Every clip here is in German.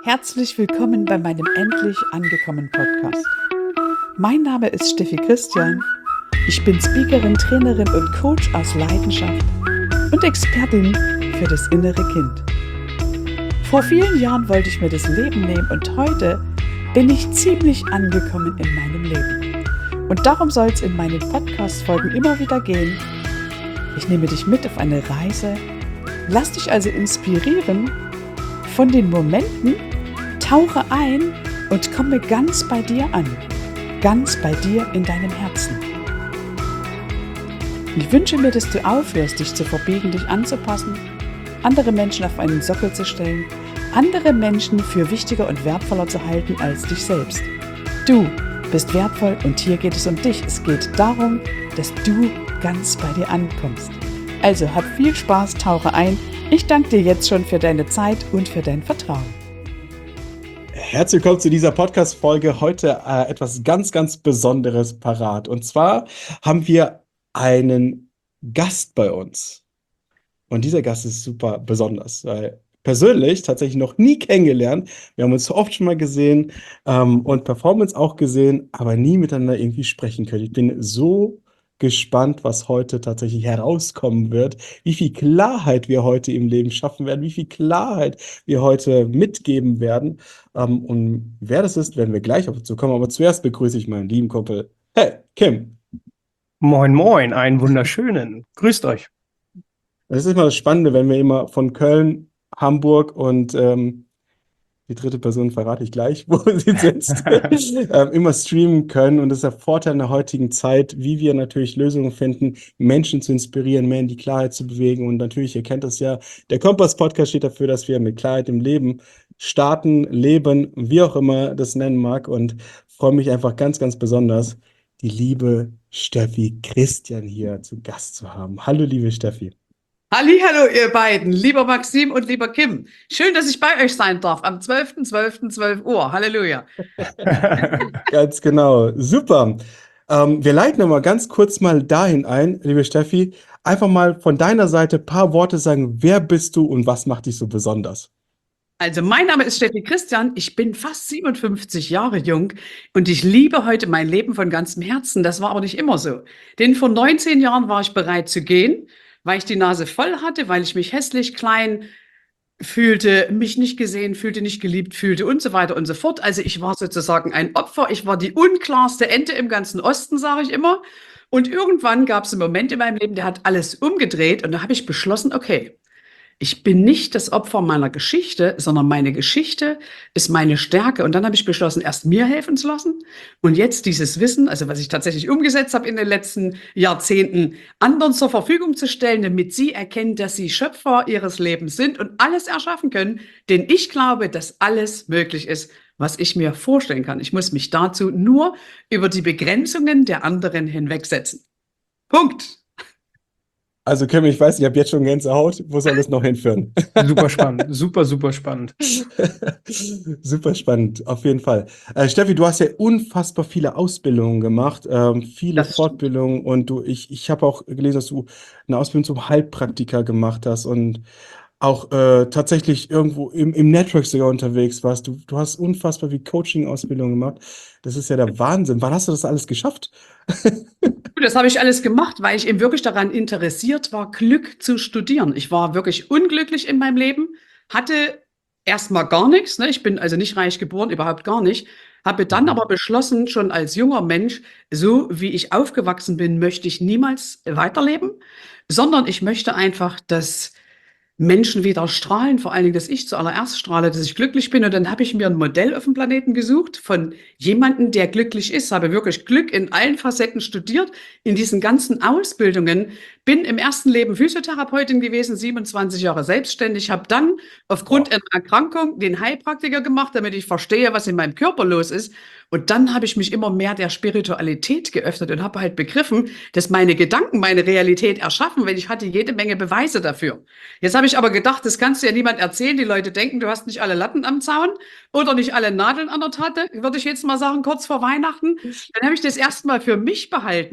Herzlich willkommen bei meinem Endlich angekommen Podcast. Mein Name ist Steffi Christian. Ich bin Speakerin, Trainerin und Coach aus Leidenschaft und Expertin für das innere Kind. Vor vielen Jahren wollte ich mir das Leben nehmen und heute bin ich ziemlich angekommen in meinem Leben. Und darum soll es in meinen Podcast-Folgen immer wieder gehen. Ich nehme dich mit auf eine Reise, lass dich also inspirieren von den Momenten, tauche ein und komme ganz bei dir an, ganz bei dir in deinem Herzen. Ich wünsche mir, dass du aufhörst, dich zu verbiegen, dich anzupassen, andere Menschen auf einen Sockel zu stellen, andere Menschen für wichtiger und wertvoller zu halten als dich selbst. Du bist wertvoll und hier geht es um dich. Es geht darum, dass du ganz bei dir ankommst. Also hab viel Spaß, tauche ein. Ich danke dir jetzt schon für deine Zeit und für dein Vertrauen. Herzlich willkommen zu dieser Podcast-Folge. Heute etwas ganz, ganz Besonderes parat. Und zwar haben wir einen Gast bei uns. Und dieser Gast ist super besonders, weil persönlich tatsächlich noch nie kennengelernt. Wir haben uns so oft schon mal gesehen und Performance auch gesehen, aber nie miteinander irgendwie sprechen können. Ich bin so gespannt, was heute tatsächlich herauskommen wird, wie viel Klarheit wir heute im Leben schaffen werden, wie viel Klarheit wir heute mitgeben werden. Und wer das ist, werden wir gleich auf dazu kommen. Aber zuerst begrüße ich meinen lieben Kumpel. Hey, Kim. Moin, moin, einen wunderschönen. Grüßt euch. Das ist immer das Spannende, wenn wir immer von Köln, Hamburg und die dritte Person verrate ich gleich, wo sie sitzt, immer streamen können. Und das ist der Vorteil in der heutigen Zeit, wie wir natürlich Lösungen finden, Menschen zu inspirieren, mehr in die Klarheit zu bewegen. Und natürlich, ihr kennt das ja, der Kompass-Podcast steht dafür, dass wir mit Klarheit im Leben starten, leben, wie auch immer das nennen mag. Und freue mich einfach ganz, ganz besonders, die liebe Steffi Christian hier zu Gast zu haben. Hallo, liebe Steffi. Hallihallo, ihr beiden, lieber Maxim und lieber Kim. Schön, dass ich bei euch sein darf am 12.12.12 Uhr. Halleluja. Ganz genau. Super. Wir leiten noch mal ganz kurz mal dahin ein, liebe Steffi. Einfach mal von deiner Seite ein paar Worte sagen. Wer bist du und was macht dich so besonders? Also mein Name ist Steffi Christian, ich bin fast 57 Jahre jung und ich liebe heute mein Leben von ganzem Herzen. Das war aber nicht immer so. Denn vor 19 Jahren war ich bereit zu gehen, weil ich die Nase voll hatte, weil ich mich hässlich, klein fühlte, mich nicht gesehen fühlte, nicht geliebt fühlte und so weiter und so fort. Also ich war sozusagen ein Opfer. Ich war die unklarste Ente im ganzen Osten, sage ich immer. Und irgendwann gab es einen Moment in meinem Leben, der hat alles umgedreht und da habe ich beschlossen, okay, ich bin nicht das Opfer meiner Geschichte, sondern meine Geschichte ist meine Stärke. Und dann habe ich beschlossen, erst mir helfen zu lassen und jetzt dieses Wissen, also was ich tatsächlich umgesetzt habe in den letzten Jahrzehnten, anderen zur Verfügung zu stellen, damit sie erkennen, dass sie Schöpfer ihres Lebens sind und alles erschaffen können. Denn ich glaube, dass alles möglich ist, was ich mir vorstellen kann. Ich muss mich dazu nur über die Begrenzungen der anderen hinwegsetzen. Punkt. Also Kim, ich weiß, ich habe jetzt schon Gänsehaut. Wo soll das noch hinführen? Super spannend, super, super spannend. Super spannend, auf jeden Fall. Steffi, du hast ja unfassbar viele Ausbildungen gemacht, viele Das Fortbildungen und ich habe auch gelesen, dass du eine Ausbildung zum Heilpraktiker gemacht hast und auch tatsächlich irgendwo im Network sogar unterwegs warst. Du hast unfassbar viel Coaching-Ausbildung gemacht. Das ist ja der Wahnsinn. Wann hast du das alles geschafft? Das habe ich alles gemacht, weil ich eben wirklich daran interessiert war, Glück zu studieren. Ich war wirklich unglücklich in meinem Leben, hatte erstmal gar nichts, ne? Ich bin also nicht reich geboren, überhaupt gar nicht. Habe dann aber beschlossen, schon als junger Mensch, so wie ich aufgewachsen bin, möchte ich niemals weiterleben, sondern ich möchte einfach, dass Menschen wieder strahlen, vor allen Dingen, dass ich zuallererst strahle, dass ich glücklich bin. Und dann habe ich mir ein Modell auf dem Planeten gesucht von jemandem, der glücklich ist. Habe wirklich Glück in allen Facetten studiert, in diesen ganzen Ausbildungen. Bin im ersten Leben Physiotherapeutin gewesen, 27 Jahre selbstständig. Habe dann aufgrund einer Erkrankung den Heilpraktiker gemacht, damit ich verstehe, was in meinem Körper los ist. Und dann habe ich mich immer mehr der Spiritualität geöffnet und habe halt begriffen, dass meine Gedanken meine Realität erschaffen, weil ich hatte jede Menge Beweise dafür. Jetzt habe ich aber gedacht, das kannst du ja niemand erzählen. Die Leute denken, du hast nicht alle Latten am Zaun oder nicht alle Nadeln an der Tatte, würde ich jetzt mal sagen, kurz vor Weihnachten. Dann habe ich das erstmal für mich behalten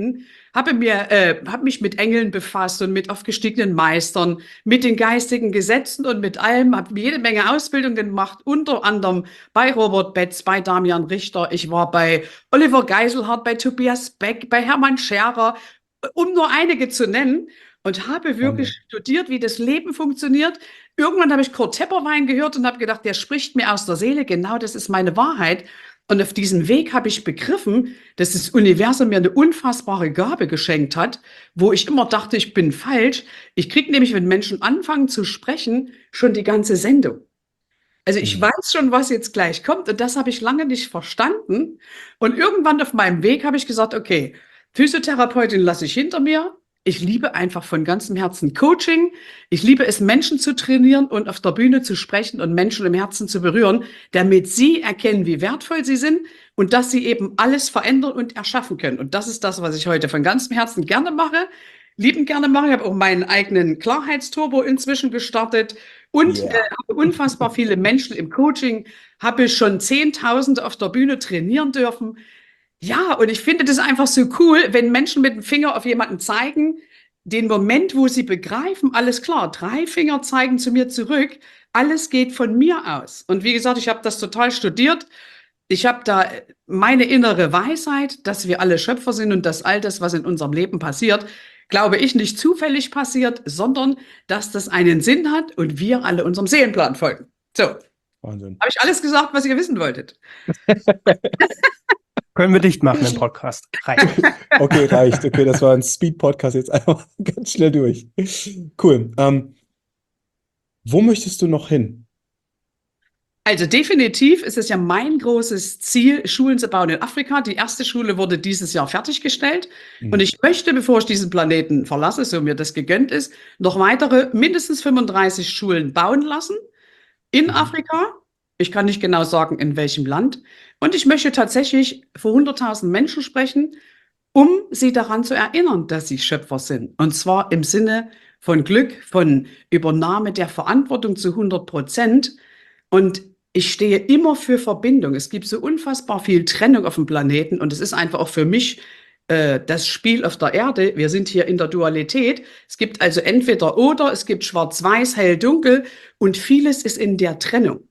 habe mich mit Engeln befasst und mit aufgestiegenen Meistern, mit den geistigen Gesetzen und mit allem, habe jede Menge Ausbildung gemacht, unter anderem bei Robert Betz, bei Damian Richter. Ich war bei Oliver Geiselhardt, bei Tobias Beck, bei Hermann Scherer, um nur einige zu nennen. Und habe wirklich studiert, wie das Leben funktioniert. Irgendwann habe ich Kurt Tepperwein gehört und habe gedacht, der spricht mir aus der Seele. Genau, das ist meine Wahrheit. Und auf diesem Weg habe ich begriffen, dass das Universum mir eine unfassbare Gabe geschenkt hat, wo ich immer dachte, ich bin falsch. Ich kriege nämlich, wenn Menschen anfangen zu sprechen, schon die ganze Sendung. Also ich weiß schon, was jetzt gleich kommt, und das habe ich lange nicht verstanden. Und irgendwann auf meinem Weg habe ich gesagt, okay, Physiotherapeutin lasse ich hinter mir. Ich liebe einfach von ganzem Herzen Coaching. Ich liebe es, Menschen zu trainieren und auf der Bühne zu sprechen und Menschen im Herzen zu berühren, damit sie erkennen, wie wertvoll sie sind und dass sie eben alles verändern und erschaffen können. Und das ist das, was ich heute von ganzem Herzen gerne mache, liebend gerne mache. Ich habe auch meinen eigenen Klarheitsturbo inzwischen gestartet und habe unfassbar viele Menschen im Coaching, habe schon Zehntausende auf der Bühne trainieren dürfen. Ja, und ich finde das einfach so cool, wenn Menschen mit dem Finger auf jemanden zeigen, den Moment, wo sie begreifen, alles klar, 3 Finger zeigen zu mir zurück, alles geht von mir aus. Und wie gesagt, ich habe das total studiert. Ich habe da meine innere Weisheit, dass wir alle Schöpfer sind und dass all das, was in unserem Leben passiert, glaube ich, nicht zufällig passiert, sondern dass das einen Sinn hat und wir alle unserem Seelenplan folgen. So, Wahnsinn. habe ich alles gesagt, was ihr wissen wolltet? Können wir dicht machen im Podcast. Reicht. Okay, reicht. Okay, das war ein Speed-Podcast jetzt einfach ganz schnell durch. Cool. Wo möchtest du noch hin? Also definitiv ist es ja mein großes Ziel, Schulen zu bauen in Afrika. Die erste Schule wurde dieses Jahr fertiggestellt. Und ich möchte, bevor ich diesen Planeten verlasse, so mir das gegönnt ist, noch weitere mindestens 35 Schulen bauen lassen in Afrika. Ich kann nicht genau sagen, in welchem Land. Und ich möchte tatsächlich vor 100.000 Menschen sprechen, um sie daran zu erinnern, dass sie Schöpfer sind. Und zwar im Sinne von Glück, von Übernahme der Verantwortung zu 100%. Und ich stehe immer für Verbindung. Es gibt so unfassbar viel Trennung auf dem Planeten. Und es ist einfach auch für mich das Spiel auf der Erde. Wir sind hier in der Dualität. Es gibt also entweder oder, es gibt schwarz-weiß, hell, dunkel. Und vieles ist in der Trennung.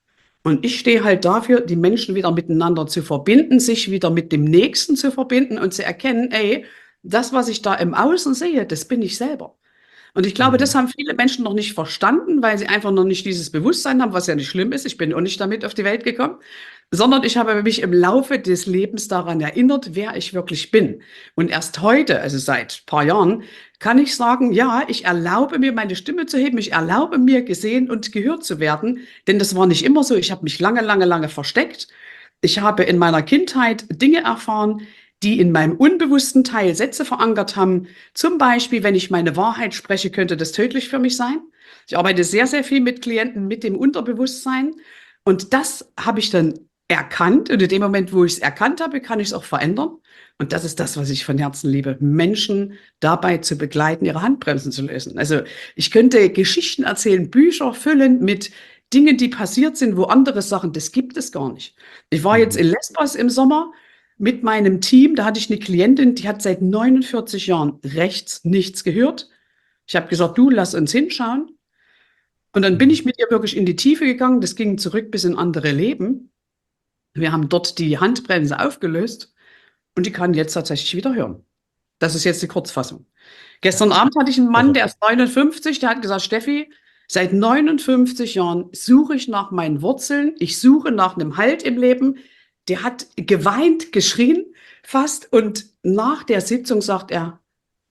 Und ich stehe halt dafür, die Menschen wieder miteinander zu verbinden, sich wieder mit dem Nächsten zu verbinden und zu erkennen, ey, das, was ich da im Außen sehe, das bin ich selber. Und ich glaube, das haben viele Menschen noch nicht verstanden, weil sie einfach noch nicht dieses Bewusstsein haben, was ja nicht schlimm ist. Ich bin auch nicht damit auf die Welt gekommen, sondern ich habe mich im Laufe des Lebens daran erinnert, wer ich wirklich bin. Und erst heute, also seit ein paar Jahren, kann ich sagen, ja, ich erlaube mir, meine Stimme zu heben. Ich erlaube mir, gesehen und gehört zu werden. Denn das war nicht immer so. Ich habe mich lange versteckt. Ich habe in meiner Kindheit Dinge erfahren, die in meinem unbewussten Teil Sätze verankert haben. Zum Beispiel, wenn ich meine Wahrheit spreche, könnte das tödlich für mich sein. Ich arbeite sehr, sehr viel mit Klienten mit dem Unterbewusstsein. Und das habe ich dann erkannt. Und in dem Moment, wo ich es erkannt habe, kann ich es auch verändern. Und das ist das, was ich von Herzen liebe, Menschen dabei zu begleiten, ihre Handbremsen zu lösen. Also ich könnte Geschichten erzählen, Bücher füllen mit Dingen, die passiert sind, wo andere Sachen, das gibt es gar nicht. Ich war jetzt in Lesbos im Sommer mit meinem Team, da hatte ich eine Klientin, die hat seit 49 Jahren rechts nichts gehört. Ich habe gesagt, du, lass uns hinschauen. Und dann bin ich mit ihr wirklich in die Tiefe gegangen. Das ging zurück bis in andere Leben. Wir haben dort die Handbremse aufgelöst und die kann jetzt tatsächlich wieder hören. Das ist jetzt die Kurzfassung. Gestern Abend hatte ich einen Mann, der ist 59, der hat gesagt, Steffi, seit 59 Jahren suche ich nach meinen Wurzeln. Ich suche nach einem Halt im Leben. Der hat geweint, geschrien fast. Und nach der Sitzung sagt er,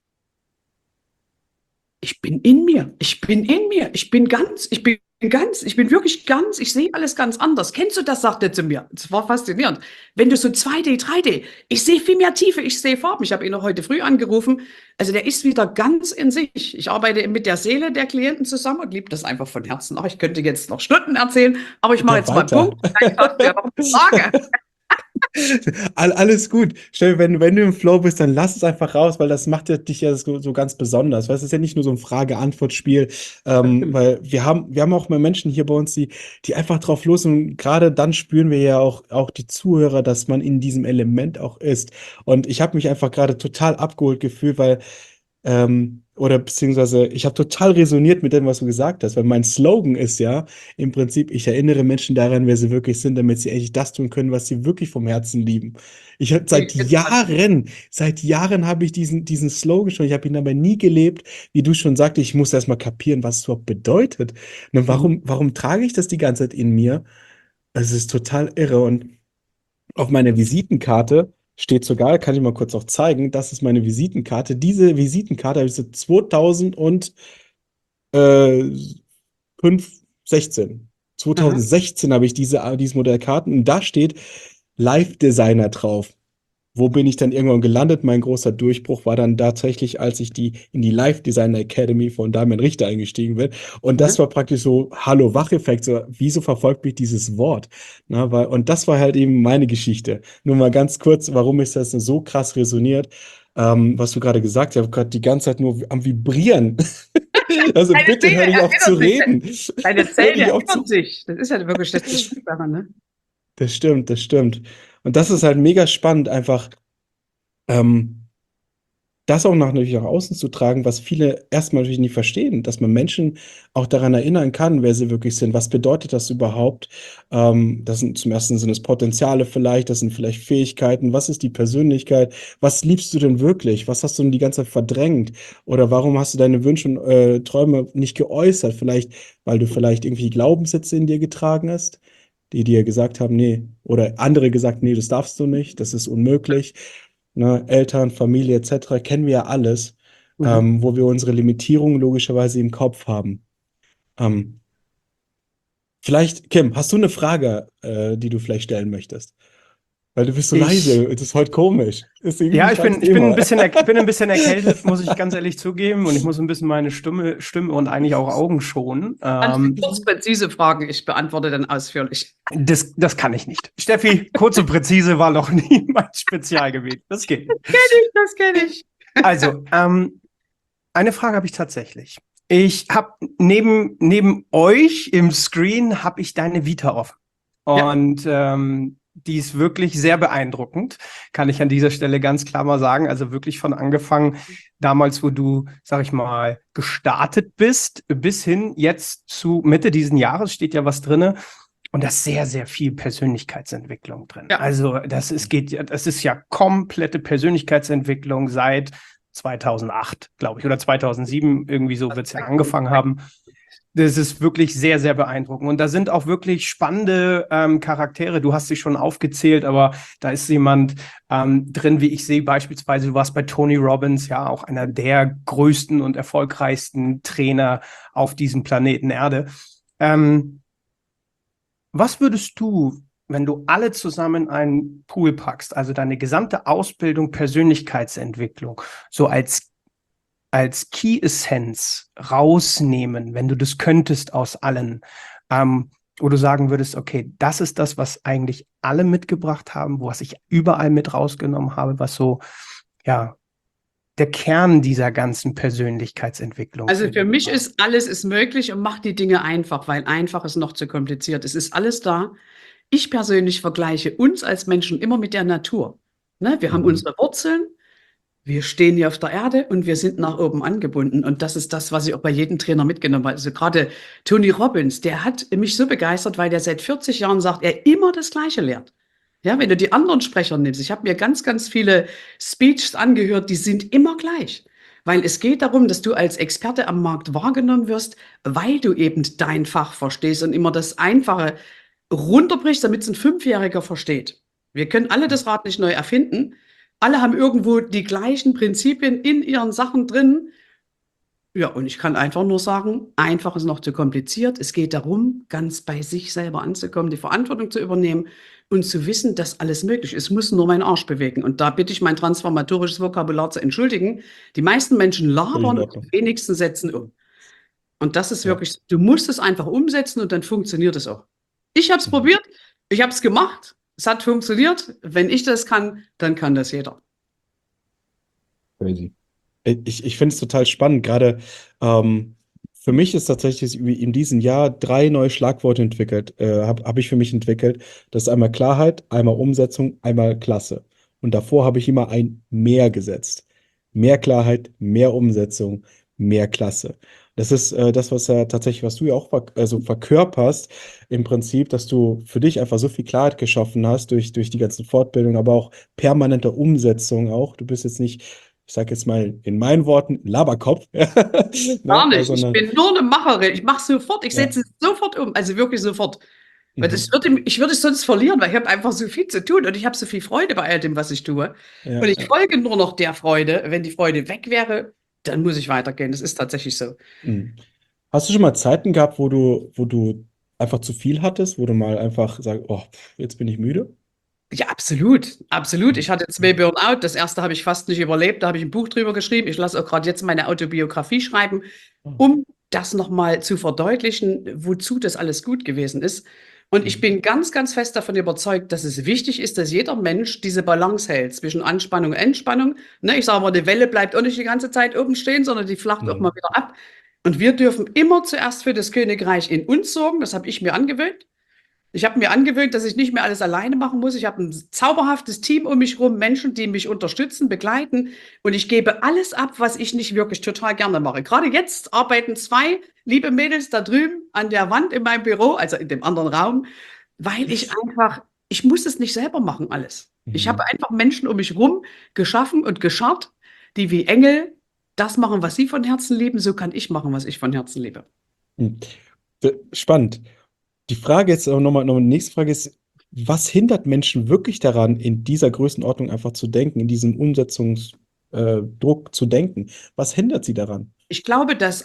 ich bin in mir, ich bin in mir, ich bin wirklich ganz, ich sehe alles ganz anders. Kennst du das, sagt er zu mir. Das war faszinierend. Wenn du so 2D, 3D, ich sehe viel mehr Tiefe, ich sehe Farben. Ich habe ihn noch heute früh angerufen. Also der ist wieder ganz in sich. Ich arbeite mit der Seele der Klienten zusammen und liebe das einfach von Herzen. Ach, ich könnte jetzt noch Stunden erzählen, aber ich mache jetzt mal einen Punkt. Vielleicht hast du ja noch eine Frage. Alles gut. Stell, wenn du im Flow bist, dann lass es einfach raus, weil das macht ja dich ja so ganz besonders. Weißt, es ist ja nicht nur so ein Frage-Antwort-Spiel, Das stimmt. weil wir haben auch mal Menschen hier bei uns, die einfach drauf los und gerade dann spüren wir ja auch die Zuhörer, dass man in diesem Element auch ist. Und ich habe mich einfach gerade total abgeholt gefühlt, weil oder beziehungsweise ich habe total resoniert mit dem, was du gesagt hast, weil mein Slogan ist ja im Prinzip, ich erinnere Menschen daran, wer sie wirklich sind, damit sie endlich das tun können, was sie wirklich vom Herzen lieben. Ich habe seit Jahren habe ich diesen Slogan schon, ich habe ihn aber nie gelebt, wie du schon sagst, ich muss erst mal kapieren, was es überhaupt bedeutet. Und Mhm. warum trage ich das die ganze Zeit in mir? Es ist total irre und auf meiner Visitenkarte steht sogar, kann ich mal kurz auch zeigen, das ist meine Visitenkarte. Diese Visitenkarte habe ich seit 2016. Aha. 2016 habe ich diese Modellkarten und da steht Live Designer drauf. Wo bin ich dann irgendwann gelandet? Mein großer Durchbruch war dann tatsächlich, als ich in die Live Designer Academy von Damian Richter eingestiegen bin. Und Aha. das war praktisch so Hallo-Wach-Effekt. So, wieso verfolgt mich dieses Wort? Na, und das war halt eben meine Geschichte. Nur mal ganz kurz, warum ist das so krass resoniert? Was du gerade gesagt hast, ich habe gerade die ganze Zeit nur am Vibrieren. Also Deine bitte hör Seele nicht auf zu erinnert sich. reden. Deine Hör Zellen nicht auf zu. erinnern sich. Das ist ja wirklich das Schöne daran, ne? Das stimmt, das stimmt. Und das ist halt mega spannend, einfach. Ähm, das auch natürlich nach außen zu tragen, was viele erstmal natürlich nicht verstehen, dass man Menschen auch daran erinnern kann, wer sie wirklich sind. Was bedeutet das überhaupt? Das sind zum ersten sind es Potenziale vielleicht, das sind vielleicht Fähigkeiten. Was ist die Persönlichkeit? Was liebst du denn wirklich? Was hast du denn die ganze Zeit verdrängt? Oder warum hast du deine Wünsche und Träume nicht geäußert? Vielleicht, weil du vielleicht irgendwie Glaubenssätze in dir getragen hast, die dir gesagt haben, nee, oder andere gesagt, nee, das darfst du nicht, das ist unmöglich. Ne, Eltern, Familie etc. kennen wir ja alles, Mhm. wo wir unsere Limitierungen logischerweise im Kopf haben. Ähm, Vielleicht, Kim, hast du eine Frage, die du vielleicht stellen möchtest? Weil du bist so leise, Ich, es ist heute komisch. Deswegen, ja, ich ich frage bin, es ich bin ein immer. bisschen, ich bin ein bisschen erkältet, muss ich ganz ehrlich zugeben. Und ich muss ein bisschen meine Stimme und eigentlich auch Augen schonen. Kannst du kurz präzise fragen? Ich beantworte dann ausführlich. Das kann ich nicht. Steffi, kurz und präzise war noch nie mein Spezialgebiet. Das geht nicht. Das kenne ich. Also, eine Frage habe ich tatsächlich. Ich habe neben euch im Screen habe ich deine Vita offen. Ja. Und die ist wirklich sehr beeindruckend, kann ich an dieser Stelle ganz klar mal sagen. Also wirklich von angefangen, damals, wo du, sag ich mal, gestartet bist, bis hin jetzt zu Mitte diesen Jahres steht ja was drinne. Und da ist sehr, sehr viel Persönlichkeitsentwicklung drin. Ja. Also das ist ja komplette Persönlichkeitsentwicklung seit 2008, glaube ich, oder 2007, irgendwie so wird es ja angefangen haben. Das ist wirklich sehr, sehr beeindruckend. Und da sind auch wirklich spannende Charaktere. Du hast sie schon aufgezählt, aber da ist jemand drin, wie ich sehe, beispielsweise, du warst bei Tony Robbins, ja, auch einer der größten und erfolgreichsten Trainer auf diesem Planeten Erde. Was würdest du, wenn du alle zusammen in einen Pool packst, also deine gesamte Ausbildung, Persönlichkeitsentwicklung, so als Key Essenz rausnehmen, wenn du das könntest aus allen, wo du sagen würdest, okay, das ist das, was eigentlich alle mitgebracht haben, was ich überall mit rausgenommen habe, was so, ja, der Kern dieser ganzen Persönlichkeitsentwicklung Also für für dich mich war? ist alles ist möglich und macht die Dinge einfach, weil einfach ist noch zu kompliziert. Es ist alles da. Ich persönlich vergleiche uns als Menschen immer mit der Natur. Ne? Wir haben Mhm. unsere Wurzeln, wir stehen hier auf der Erde und wir sind nach oben angebunden. Und das ist das, was ich auch bei jedem Trainer mitgenommen habe. Also gerade Tony Robbins, der hat mich so begeistert, weil der seit 40 Jahren sagt, er immer das Gleiche lehrt. Ja, wenn du die anderen Sprecher nimmst, ich habe mir ganz, ganz viele Speeches angehört, die sind immer gleich. Weil es geht darum, dass du als Experte am Markt wahrgenommen wirst, weil du eben dein Fach verstehst und immer das Einfache runterbrichst, damit es ein Fünfjähriger versteht. Wir können alle das Rad nicht neu erfinden. Alle haben irgendwo die gleichen Prinzipien in ihren Sachen drin. Ja, und ich kann einfach nur sagen, einfach ist noch zu kompliziert. Es geht darum, ganz bei sich selber anzukommen, die Verantwortung zu übernehmen und zu wissen, dass alles möglich ist. Ich muss nur meinen Arsch bewegen. Und da bitte ich mein transformatorisches Vokabular zu entschuldigen. Die meisten Menschen Völlig in labern und Ordnung. die wenigsten setzen um. Und das ist Ja. wirklich, du musst es einfach umsetzen und dann funktioniert es auch. Ich habe es Mhm. probiert, ich habe es gemacht. es hat funktioniert. Wenn ich das kann, dann kann das jeder. Crazy. Ich finde es total spannend. Gerade für mich ist tatsächlich in diesem Jahr 3 neue Schlagworte entwickelt, hab ich für mich entwickelt. Das ist einmal Klarheit, einmal Umsetzung, einmal Klasse. Und davor habe ich immer ein Mehr gesetzt. Mehr Klarheit, mehr Umsetzung, mehr Klasse. Das ist das, was ja tatsächlich, was du ja auch also verkörperst, im Prinzip, dass du für dich einfach so viel Klarheit geschaffen hast durch die ganzen Fortbildungen, aber auch permanente Umsetzung auch. Du bist jetzt nicht, ich sage jetzt mal in meinen Worten, Laberkopf, Gar ne, nicht. Ich sondern bin nur eine Macherin. Ich mache sofort, ich ja. setze es sofort um. Also wirklich sofort. Weil Mhm. ich würde es sonst verlieren, weil ich habe einfach so viel zu tun und ich habe so viel Freude bei all dem, was ich tue. Ja, Und ich ja. folge nur noch der Freude. Wenn die Freude weg wäre, dann muss ich weitergehen. Das ist tatsächlich so. Mhm. Hast du schon mal Zeiten gehabt, wo du einfach zu viel hattest, wo du mal einfach sagst, oh, jetzt bin ich müde? Ja, absolut, absolut. Ich hatte 2 Mhm. Burnout. Das erste habe ich fast nicht überlebt. Da habe ich ein Buch drüber geschrieben. Ich lasse auch gerade jetzt meine Autobiografie schreiben, Oh. um das nochmal zu verdeutlichen, wozu das alles gut gewesen ist. Und ich Mhm. bin ganz, ganz fest davon überzeugt, dass es wichtig ist, dass jeder Mensch diese Balance hält zwischen Anspannung und Entspannung. Ne, ich sage mal, die Welle bleibt auch nicht die ganze Zeit oben stehen, sondern die flacht auch mal Mhm. wieder ab. Und wir dürfen immer zuerst für das Königreich in uns sorgen. Das habe ich mir angewöhnt. Ich habe mir angewöhnt, dass ich nicht mehr alles alleine machen muss. Ich habe ein zauberhaftes Team um mich herum, Menschen, die mich unterstützen, begleiten. Und ich gebe alles ab, was ich nicht wirklich total gerne mache. Gerade jetzt arbeiten 2 liebe Mädels da drüben an der Wand in meinem Büro, also in dem anderen Raum, weil ich muss es nicht selber machen, alles. Ich habe Mhm. einfach Menschen um mich herum geschaffen und geschart, die wie Engel das machen, was sie von Herzen lieben. So kann ich machen, was ich von Herzen liebe. Mhm. Spannend. Die Frage jetzt aber die nächste Frage ist, was hindert Menschen wirklich daran, in dieser Größenordnung einfach zu denken, in diesem Umsetzungsdruck Druck zu denken? Was hindert sie daran? Ich glaube, dass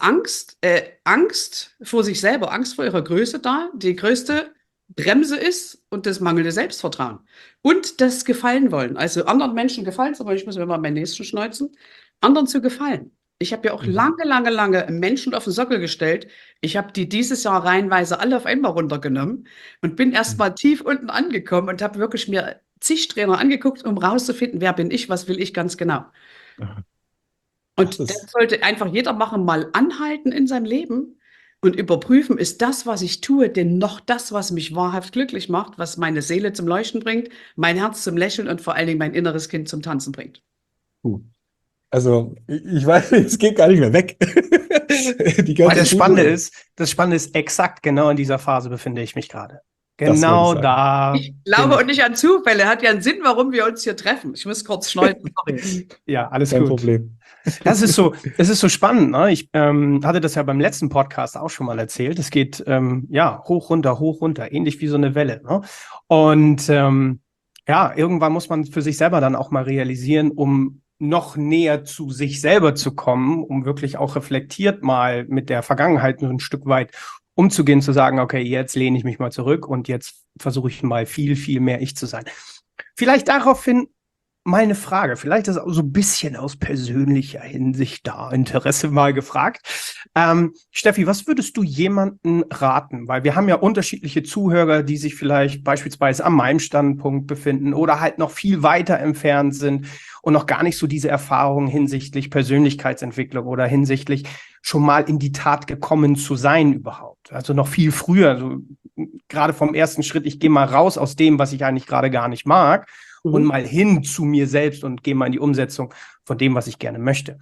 Angst vor sich selber, Angst vor ihrer Größe da, die größte Bremse ist und das mangelnde Selbstvertrauen. Und das Gefallen wollen. Also anderen Menschen gefallen, aber ich muss mir mal meinen Nächsten schneuzen, anderen zu gefallen. Ich habe ja auch Mhm. lange, lange, lange Menschen auf den Sockel gestellt. Ich habe die dieses Jahr reihenweise alle auf einmal runtergenommen und bin erst Mhm. mal tief unten angekommen und habe wirklich mir zig Trainer angeguckt, um rauszufinden, wer bin ich, was will ich ganz genau. Aha. Das Und das ist, sollte einfach jeder machen, mal anhalten in seinem Leben und überprüfen, ist das, was ich tue, denn noch das, was mich wahrhaft glücklich macht, was meine Seele zum Leuchten bringt, mein Herz zum Lächeln und vor allen Dingen mein inneres Kind zum Tanzen bringt. puh. Also, ich weiß, es geht gar nicht mehr weg. Die Weil ganze Schule. Das Spannende ist, exakt genau in dieser Phase befinde ich mich gerade. Das wollte ich Genau sagen. da Ich bin glaube ich. und nicht an Zufälle. Hat ja einen Sinn, warum wir uns hier treffen. Ich muss kurz schneuzen, sorry. Ja, alles Kein gut. Problem. Ja, es ist so spannend. Ne? Ich hatte das ja beim letzten Podcast auch schon mal erzählt. Es geht ja hoch, runter, ähnlich wie so eine Welle. Ne? Und ja, irgendwann muss man für sich selber dann auch mal realisieren, um noch näher zu sich selber zu kommen, um wirklich auch reflektiert mal mit der Vergangenheit nur ein Stück weit umzugehen, zu sagen, okay, jetzt lehne ich mich mal zurück und jetzt versuche ich mal viel, viel mehr ich zu sein. Vielleicht daraufhin mal eine Frage, vielleicht ist auch so ein bisschen aus persönlicher Hinsicht da Interesse mal gefragt. Steffi, was würdest du jemandem raten? Weil wir haben ja unterschiedliche Zuhörer, die sich vielleicht beispielsweise an meinem Standpunkt befinden oder halt noch viel weiter entfernt sind und noch gar nicht so diese Erfahrungen hinsichtlich Persönlichkeitsentwicklung oder hinsichtlich schon mal in die Tat gekommen zu sein überhaupt. Also noch viel früher, also gerade vom ersten Schritt, ich gehe mal raus aus dem, was ich eigentlich gerade gar nicht mag und Mhm. mal hin zu mir selbst und gehe mal in die Umsetzung von dem, was ich gerne möchte.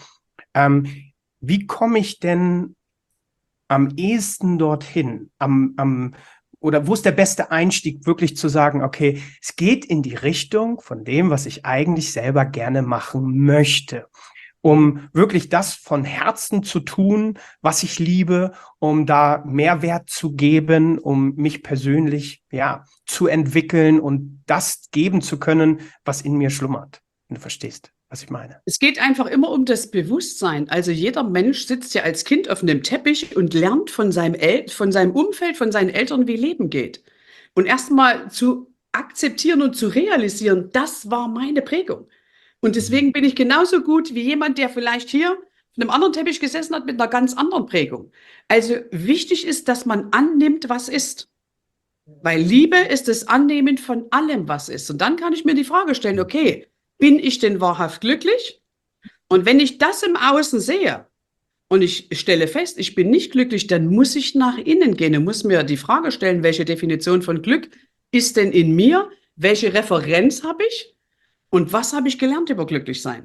Wie komme ich denn am ehesten dorthin? Oder wo ist der beste Einstieg, wirklich zu sagen, okay, es geht in die Richtung von dem, was ich eigentlich selber gerne machen möchte, um wirklich das von Herzen zu tun, was ich liebe, um da Mehrwert zu geben, um mich persönlich, ja, zu entwickeln und das geben zu können, was in mir schlummert. Wenn du verstehst, was ich meine. Es geht einfach immer um das Bewusstsein. Also jeder Mensch sitzt ja als Kind auf einem Teppich und lernt von von seinem Umfeld, von seinen Eltern, wie Leben geht. Und erstmal zu akzeptieren und zu realisieren, das war meine Prägung. Und Mhm. deswegen bin ich genauso gut wie jemand, der vielleicht hier auf einem anderen Teppich gesessen hat mit einer ganz anderen Prägung. Also wichtig ist, dass man annimmt, was ist. Weil Liebe ist das Annehmen von allem, was ist. Und dann kann ich mir die Frage stellen, okay, bin ich denn wahrhaft glücklich? Und wenn ich das im Außen sehe und ich stelle fest, ich bin nicht glücklich, dann muss ich nach innen gehen und muss mir die Frage stellen, welche Definition von Glück ist denn in mir? Welche Referenz habe ich? Und was habe ich gelernt über glücklich sein?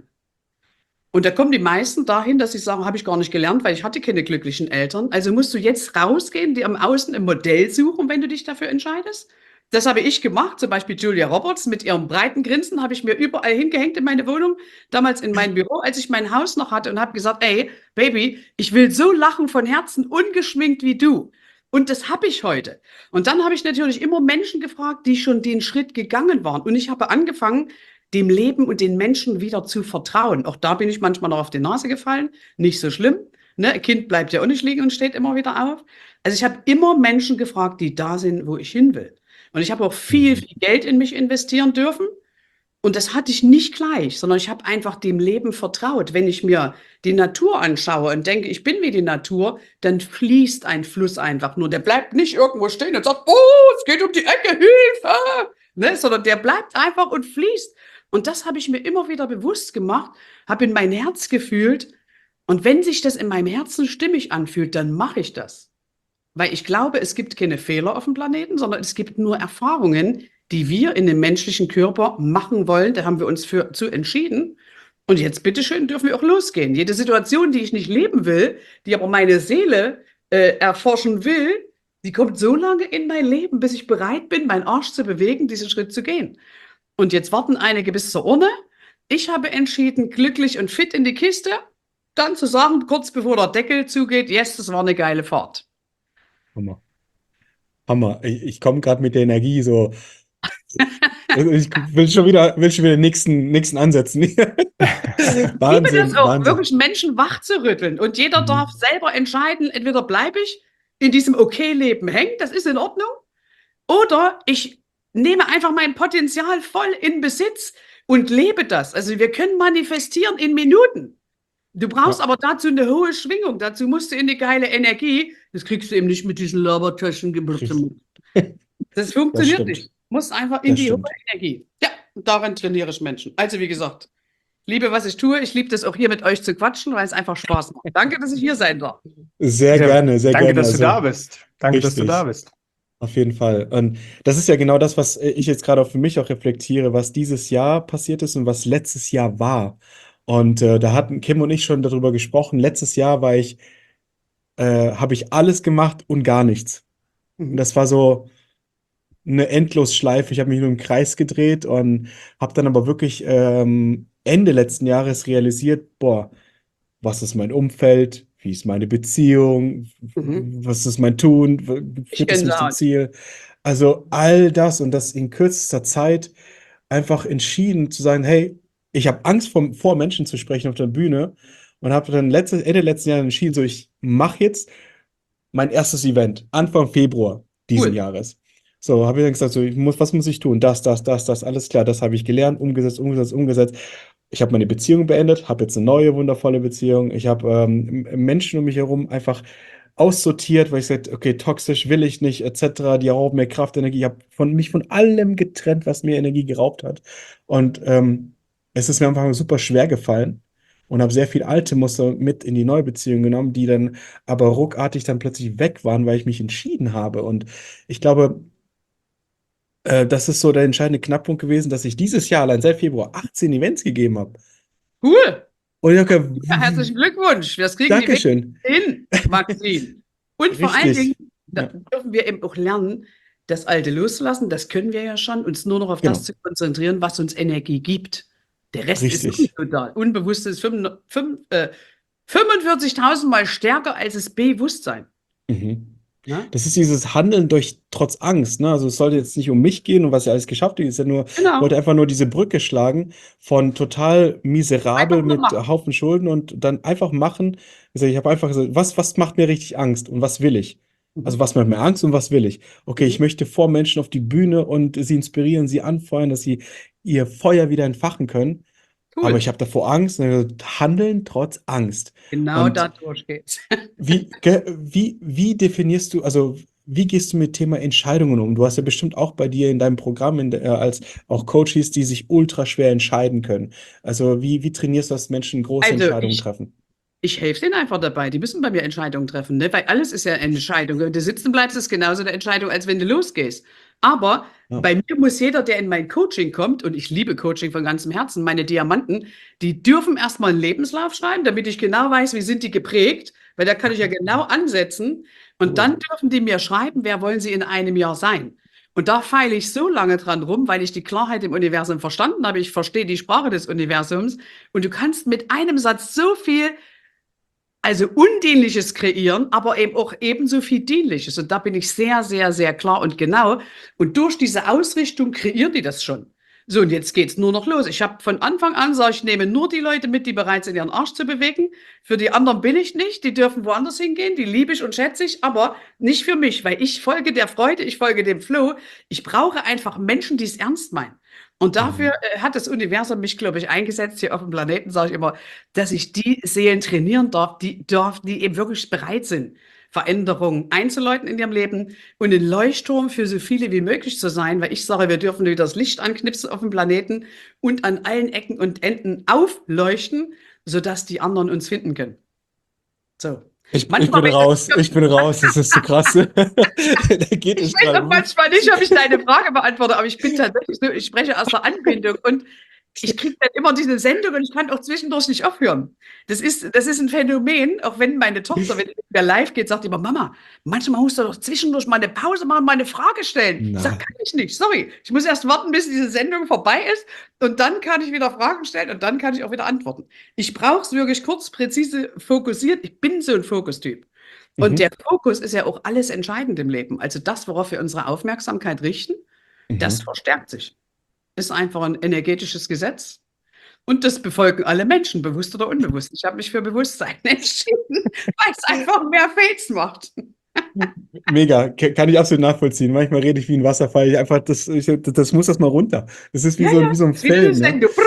Und da kommen die meisten dahin, dass sie sagen, habe ich gar nicht gelernt, weil ich hatte keine glücklichen Eltern. Also musst du jetzt rausgehen, dir am Außen ein Modell suchen, wenn du dich dafür entscheidest. Das habe ich gemacht, zum Beispiel Julia Roberts mit ihrem breiten Grinsen habe ich mir überall hingehängt in meine Wohnung, damals in mein Büro, als ich mein Haus noch hatte und habe gesagt, ey, Baby, ich will so lachen von Herzen, ungeschminkt wie du. Und das habe ich heute. Und dann habe ich natürlich immer Menschen gefragt, die schon den Schritt gegangen waren. Und ich habe angefangen, dem Leben und den Menschen wieder zu vertrauen. Auch da bin ich manchmal noch auf die Nase gefallen. Nicht so schlimm. Ne? Ein Kind bleibt ja auch nicht liegen und steht immer wieder auf. Also ich habe immer Menschen gefragt, die da sind, wo ich hin will. Und ich habe auch viel Geld in mich investieren dürfen. Und das hatte ich nicht gleich, sondern ich habe einfach dem Leben vertraut. Wenn ich mir die Natur anschaue und denke, ich bin wie die Natur, dann fließt ein Fluss einfach nur. Der bleibt nicht irgendwo stehen und sagt, oh, es geht um die Ecke, Hilfe! Ne? Sondern der bleibt einfach und fließt. Und das habe ich mir immer wieder bewusst gemacht, habe in mein Herz gefühlt. Und wenn sich das in meinem Herzen stimmig anfühlt, dann mache ich das. Weil ich glaube, es gibt keine Fehler auf dem Planeten, sondern es gibt nur Erfahrungen, die wir in dem menschlichen Körper machen wollen. Da haben wir uns zu entschieden. Und jetzt, bitteschön, dürfen wir auch losgehen. Jede Situation, die ich nicht leben will, die aber meine Seele erforschen will, die kommt so lange in mein Leben, bis ich bereit bin, meinen Arsch zu bewegen, diesen Schritt zu gehen. Und jetzt warten einige bis zur Urne. Ich habe entschieden, glücklich und fit in die Kiste, dann zu sagen, kurz bevor der Deckel zugeht, yes, das war eine geile Fahrt. Hammer. Hammer. Ich komme gerade mit der Energie so. Ich will schon wieder den nächsten ansetzen. Wahnsinn, das auch Wahnsinn. wirklich Menschen wachzurütteln. Und jeder darf selber entscheiden, entweder bleibe ich in diesem Okay-Leben hängen, das ist in Ordnung, oder ich nehme einfach mein Potenzial voll in Besitz und lebe das. Also wir können manifestieren in Minuten. Du brauchst aber dazu eine hohe Schwingung. Dazu musst du in die geile Energie. Das kriegst du eben nicht mit diesen Labertaschen. Das funktioniert nicht. Du musst einfach in die hohe Energie. Ja, und daran trainiere ich Menschen. Also wie gesagt, liebe, was ich tue. Ich liebe das auch hier mit euch zu quatschen, weil es einfach Spaß macht. Danke, dass ich hier sein darf. Sehr gerne, sehr Danke, gerne. dass du da bist. Danke, dass du richtig. da bist. Auf jeden Fall. Und das ist ja genau das, was ich jetzt gerade auch für mich auch reflektiere, was dieses Jahr passiert ist und was letztes Jahr war. Und da hatten Kim und ich schon darüber gesprochen. Letztes Jahr habe ich alles gemacht und gar nichts. Und das war so eine Endlosschleife. Ich habe mich nur im Kreis gedreht und habe dann aber wirklich Ende letzten Jahres realisiert, boah, was ist mein Umfeld? Wie ist meine Beziehung? Was ist mein Tun? Führt es mich zum Ziel? Also all das und das in kürzester Zeit einfach entschieden zu sagen, hey, ich habe Angst vor Menschen zu sprechen auf der Bühne und habe dann Ende letzten Jahres entschieden, so ich mache jetzt mein erstes Event, Anfang Februar diesen Jahres. So, habe ich dann gesagt, so, was muss ich tun? Das, alles klar, das habe ich gelernt, umgesetzt. Ich habe meine Beziehung beendet, habe jetzt eine neue, wundervolle Beziehung. Ich habe Menschen um mich herum einfach aussortiert, weil ich gesagt okay, toxisch will ich nicht, etc. Die rauben mir Kraft, Energie. Ich habe mich von allem getrennt, was mir Energie geraubt hat. Und es ist mir einfach super schwer gefallen und habe sehr viel alte Muster mit in die neue Beziehung genommen, die dann aber ruckartig dann plötzlich weg waren, weil ich mich entschieden habe. Und ich glaube, das ist so der entscheidende Knackpunkt gewesen, dass ich dieses Jahr allein seit Februar 18 Events gegeben habe. Cool. Und ich dachte, ja, herzlichen Glückwunsch. Wir kriegen Dankeschön. die hin, Maxine. Und vor allen Dingen dürfen wir eben auch lernen, das Alte loszulassen. Das können wir ja schon, uns nur noch auf das zu konzentrieren, was uns Energie gibt. Der Rest ist total Unbewusstes 45.000 Mal stärker als das Bewusstsein. Ja? Das ist dieses Handeln trotz Angst. Ne? Also es sollte jetzt nicht um mich gehen und was ich alles geschafft habe. Ich wollte einfach nur diese Brücke schlagen von total miserabel mit Haufen Schulden und dann einfach machen. Ich habe einfach gesagt, was macht mir richtig Angst und was will ich? Also was macht mir Angst und was will ich? Okay, ich möchte vor Menschen auf die Bühne und sie inspirieren, sie anfeuern, dass sie ihr Feuer wieder entfachen können. Cool. Aber ich habe davor Angst. Handeln trotz Angst. Genau dadurch geht's. Wie definierst du, also wie gehst du mit Thema Entscheidungen um? Du hast ja bestimmt auch bei dir in deinem Programm als auch Coaches, die sich ultra schwer entscheiden können. Also wie trainierst du, dass Menschen große Also Entscheidungen treffen? ich helfe denen einfach dabei. Die müssen bei mir Entscheidungen treffen, ne? Weil alles ist ja eine Entscheidung. Wenn du sitzen bleibst, ist genauso eine Entscheidung, als wenn du losgehst. Aber Ja. bei mir muss jeder, der in mein Coaching kommt, und ich liebe Coaching von ganzem Herzen, meine Diamanten, die dürfen erstmal einen Lebenslauf schreiben, damit ich genau weiß, wie sind die geprägt, weil da kann ich ja genau ansetzen. Und dann dürfen die mir schreiben, wer wollen sie in einem Jahr sein. Und da feile ich so lange dran rum, weil ich die Klarheit im Universum verstanden habe. Ich verstehe die Sprache des Universums. Und du kannst mit einem Satz so viel, also Undienliches kreieren, aber eben auch ebenso viel Dienliches. Und da bin ich sehr, sehr, sehr klar und genau. Und durch diese Ausrichtung kreieren die das schon. So, und jetzt geht's nur noch los. Ich habe von Anfang an gesagt, ich nehme nur die Leute mit, die bereit sind, ihren Arsch zu bewegen. Für die anderen bin ich nicht. Die dürfen woanders hingehen. Die liebe ich und schätze ich, aber nicht für mich, weil ich folge der Freude, ich folge dem Flow. Ich brauche einfach Menschen, die es ernst meinen. Und dafür hat das Universum mich, glaube ich, eingesetzt. Hier auf dem Planeten sage ich immer, dass ich die Seelen trainieren darf, die eben wirklich bereit sind, Veränderungen einzuläuten in ihrem Leben und ein Leuchtturm für so viele wie möglich zu sein, weil ich sage, wir dürfen wieder das Licht anknipsen auf dem Planeten und an allen Ecken und Enden aufleuchten, sodass die anderen uns finden können. So. Ich Manchmal bin raus, das ist zu krass. Da geht Ich es weiß gerade. auch manchmal nicht, ob ich deine Frage beantworte, aber ich bin tatsächlich so, ich spreche aus der Anbindung und ich kriege dann immer diese Sendung und ich kann auch zwischendurch nicht aufhören. Das ist ein Phänomen, auch wenn meine Tochter, wenn der live geht, sagt immer, Mama, manchmal musst du doch zwischendurch mal eine Pause machen, mal eine Frage stellen. Ich sage, Nein. kann ich nicht, sorry. Ich muss erst warten, bis diese Sendung vorbei ist und dann kann ich wieder Fragen stellen und dann kann ich auch wieder antworten. Ich brauche es wirklich kurz, präzise, fokussiert. Ich bin so ein Fokustyp. Und der Fokus ist ja auch alles entscheidend im Leben. Also das, worauf wir unsere Aufmerksamkeit richten, das verstärkt sich. Ist einfach ein energetisches Gesetz. Und das befolgen alle Menschen, bewusst oder unbewusst. Ich habe mich für Bewusstsein entschieden, weil es einfach mehr Fails macht. Mega, kann ich absolut nachvollziehen. Manchmal rede ich wie ein Wasserfall. Das muss das mal runter. Das ist wie Ja, so, ja, wie so ein wie diese Film. Ne?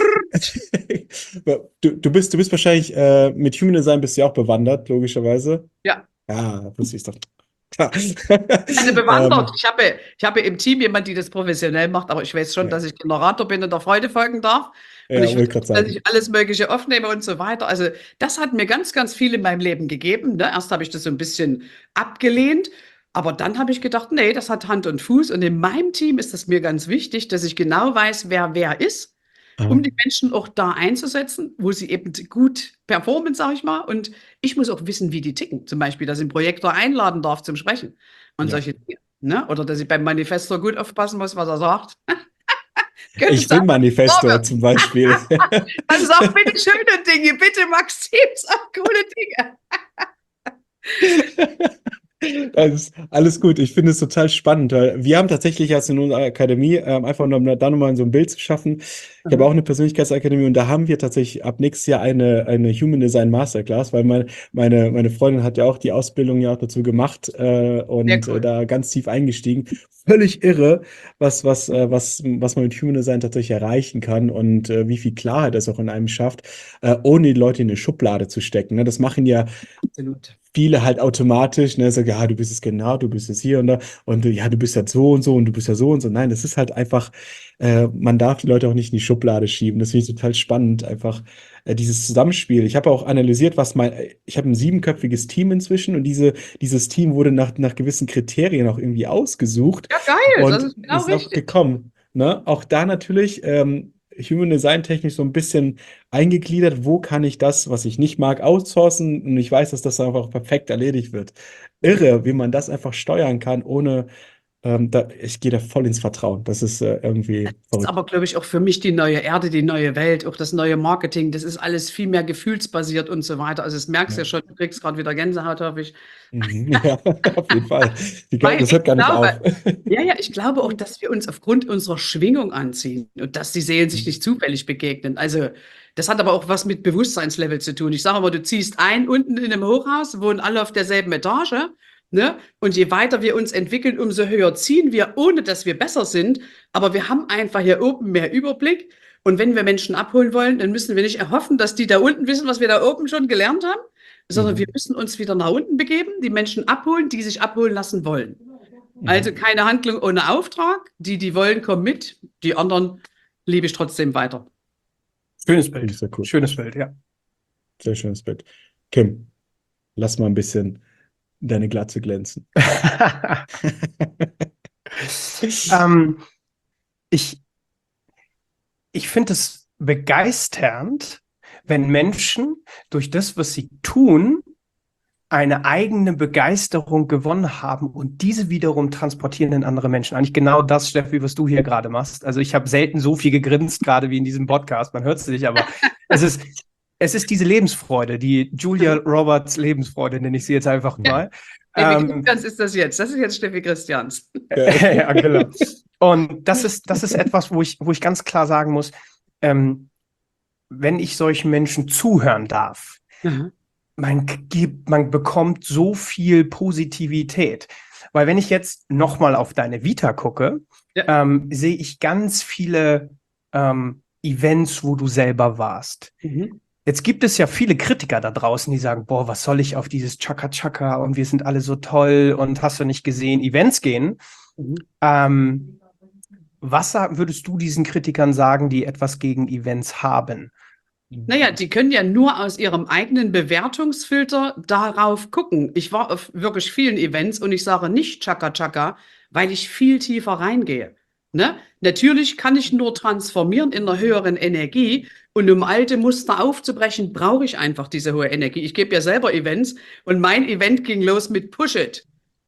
Sendung. Du bist wahrscheinlich mit Human Design bist du ja auch bewandert, logischerweise. Ja, Ja, wusste ich doch. Klar. also bewandert. Ich habe im Team jemanden, die das professionell macht, aber ich weiß schon, Ja. dass ich Generator bin und der Freude folgen darf. Und Ja, ich wollte weiß, gerade dass sagen. ich alles Mögliche aufnehme und so weiter. Also das hat mir ganz, ganz viel in meinem Leben gegeben. Ne? Erst habe ich das so ein bisschen abgelehnt, aber dann habe ich gedacht, nee, das hat Hand und Fuß. Und in meinem Team ist es mir ganz wichtig, dass ich genau weiß, wer ist, um die Menschen auch da einzusetzen, wo sie eben gut performen, sage ich mal. Und ich muss auch wissen, wie die ticken. Zum Beispiel, dass ich einen Projektor einladen darf zum Sprechen und Ja. solche Dinge. Ne? Oder dass ich beim Manifestor gut aufpassen muss, was er sagt. Könnte Ich bin sein, Manifestor zum Beispiel. dann sag bitte schöne Dinge, bitte Maxim, sag coole Dinge. Das ist alles gut. Ich finde es total spannend, weil wir haben tatsächlich jetzt in unserer Akademie einfach nur, um da nochmal so ein Bild zu schaffen. Ich habe auch eine Persönlichkeitsakademie und da haben wir tatsächlich ab nächstes Jahr eine Human Design Masterclass, weil meine Freundin hat ja auch die Ausbildung ja auch dazu gemacht und cool. da ganz tief eingestiegen. Völlig irre, was man mit Human Design tatsächlich erreichen kann und wie viel Klarheit es auch in einem schafft, ohne die Leute in eine Schublade zu stecken. Ne? Das machen ja Absolut. viele halt automatisch, ne, sagen, ja, du bist es genau, du bist es hier und da und ja, du bist ja so und so und du bist ja so und so. Nein, das ist halt einfach, man darf die Leute auch nicht in die Schublade schieben. Das finde ich total spannend, einfach dieses Zusammenspiel. Ich habe auch analysiert, ich habe ein 7-köpfiges Team inzwischen und dieses Team wurde nach gewissen Kriterien auch irgendwie ausgesucht Ja, geil, das und ist genau ist auch richtig. gekommen. Ne? Auch da natürlich Human Design technisch so ein bisschen eingegliedert, wo kann ich das, was ich nicht mag, outsourcen und ich weiß, dass das einfach perfekt erledigt wird. Irre, wie man das einfach steuern kann, ohne, ich gehe da voll ins Vertrauen. Das ist irgendwie Das ist verrückt. aber, glaube ich, auch für mich die neue Erde, die neue Welt, auch das neue Marketing, das ist alles viel mehr gefühlsbasiert und so weiter. Also das merkst du ja schon, du kriegst gerade wieder Gänsehaut, hoffe ich. Ja, auf jeden Fall. Weil Das ich hört gar nicht auf. ja, ich glaube auch, dass wir uns aufgrund unserer Schwingung anziehen und dass die Seelen sich nicht zufällig begegnen. Also das hat aber auch was mit Bewusstseinslevel zu tun. Ich sage mal, du ziehst ein, unten in einem Hochhaus, wohnen alle auf derselben Etage, ne? Und je weiter wir uns entwickeln, umso höher ziehen wir, ohne dass wir besser sind. Aber wir haben einfach hier oben mehr Überblick. Und wenn wir Menschen abholen wollen, dann müssen wir nicht erhoffen, dass die da unten wissen, was wir da oben schon gelernt haben, sondern wir müssen uns wieder nach unten begeben, die Menschen abholen, die sich abholen lassen wollen. Also keine Handlung ohne Auftrag. Die wollen, kommen mit. Die anderen liebe ich trotzdem weiter. Schönes Finde Bild. ich sehr cool. Schönes Bild, ja. Sehr schönes Bild. Kim, lass mal ein bisschen deine Glatze glänzen. ähm, ich ich finde es begeisternd, wenn Menschen durch das, was sie tun, eine eigene Begeisterung gewonnen haben und diese wiederum transportieren in andere Menschen. Eigentlich genau das, Steffi, was du hier gerade machst. Also ich habe selten so viel gegrinst, gerade wie in diesem Podcast. Man hört es nicht, aber es ist diese Lebensfreude, die Julia Roberts Lebensfreude, nenne ich sie jetzt einfach mal. Steffi Christians ist das jetzt. Das ist jetzt Steffi Christians. Ja, genau. Und das ist etwas, wo ich ganz klar sagen muss, wenn ich solchen Menschen zuhören darf, man bekommt so viel Positivität. Weil wenn ich jetzt nochmal auf deine Vita gucke, sehe ich ganz viele Events, wo du selber warst. Jetzt gibt es ja viele Kritiker da draußen, die sagen, boah, was soll ich auf dieses Chaka-Chaka und wir sind alle so toll und hast du nicht gesehen, Events gehen. Was würdest du diesen Kritikern sagen, die etwas gegen Events haben? Naja, die können ja nur aus ihrem eigenen Bewertungsfilter darauf gucken. Ich war auf wirklich vielen Events und ich sage nicht Chaka Chaka, weil ich viel tiefer reingehe. Ne? Natürlich kann ich nur transformieren in einer höheren Energie und um alte Muster aufzubrechen, brauche ich einfach diese hohe Energie. Ich gebe ja selber Events und mein Event ging los mit Push It.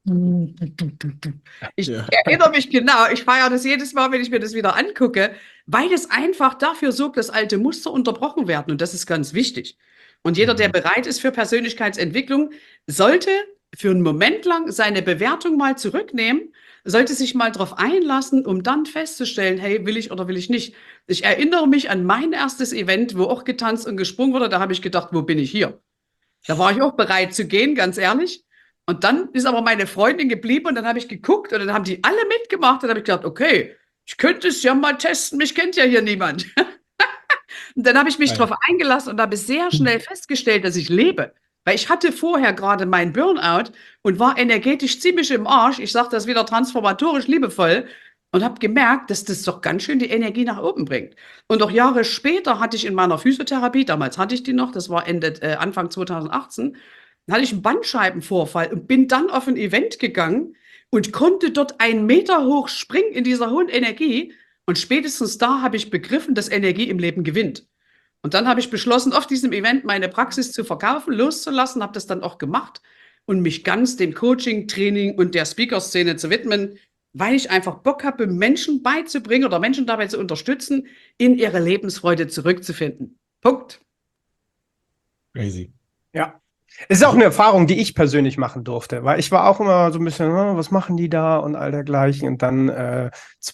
Ich erinnere mich genau, ich feiere das jedes Mal, wenn ich mir das wieder angucke, weil es einfach dafür sorgt, dass alte Muster unterbrochen werden und das ist ganz wichtig. Und jeder, der bereit ist für Persönlichkeitsentwicklung, sollte für einen Moment lang seine Bewertung mal zurücknehmen, sollte sich mal darauf einlassen, um dann festzustellen, hey, will ich oder will ich nicht. Ich erinnere mich an mein erstes Event, wo auch getanzt und gesprungen wurde, da habe ich gedacht, wo bin ich hier? Da war ich auch bereit zu gehen, ganz ehrlich. Und dann ist aber meine Freundin geblieben und dann habe ich geguckt und dann haben die alle mitgemacht und dann habe ich gedacht, okay, ich könnte es ja mal testen, mich kennt ja hier niemand. Und dann habe ich mich darauf eingelassen und habe sehr schnell festgestellt, dass ich lebe. Weil ich hatte vorher gerade meinen Burnout und war energetisch ziemlich im Arsch. Ich sage das wieder transformatorisch liebevoll und habe gemerkt, dass das doch ganz schön die Energie nach oben bringt. Und auch Jahre später hatte ich in meiner Physiotherapie, damals hatte ich die noch, das war Anfang 2018, hatte ich einen Bandscheibenvorfall und bin dann auf ein Event gegangen und konnte dort 1 Meter hoch springen in dieser hohen Energie. Und spätestens da habe ich begriffen, dass Energie im Leben gewinnt. Und dann habe ich beschlossen, auf diesem Event meine Praxis zu verkaufen, loszulassen, habe das dann auch gemacht und mich ganz dem Coaching, Training und der Speaker-Szene zu widmen, weil ich einfach Bock habe, Menschen beizubringen oder Menschen dabei zu unterstützen, in ihre Lebensfreude zurückzufinden. Punkt. Crazy. Ja. Es ist auch eine Erfahrung, die ich persönlich machen durfte, weil ich war auch immer so ein bisschen, was machen die da und all dergleichen. Und dann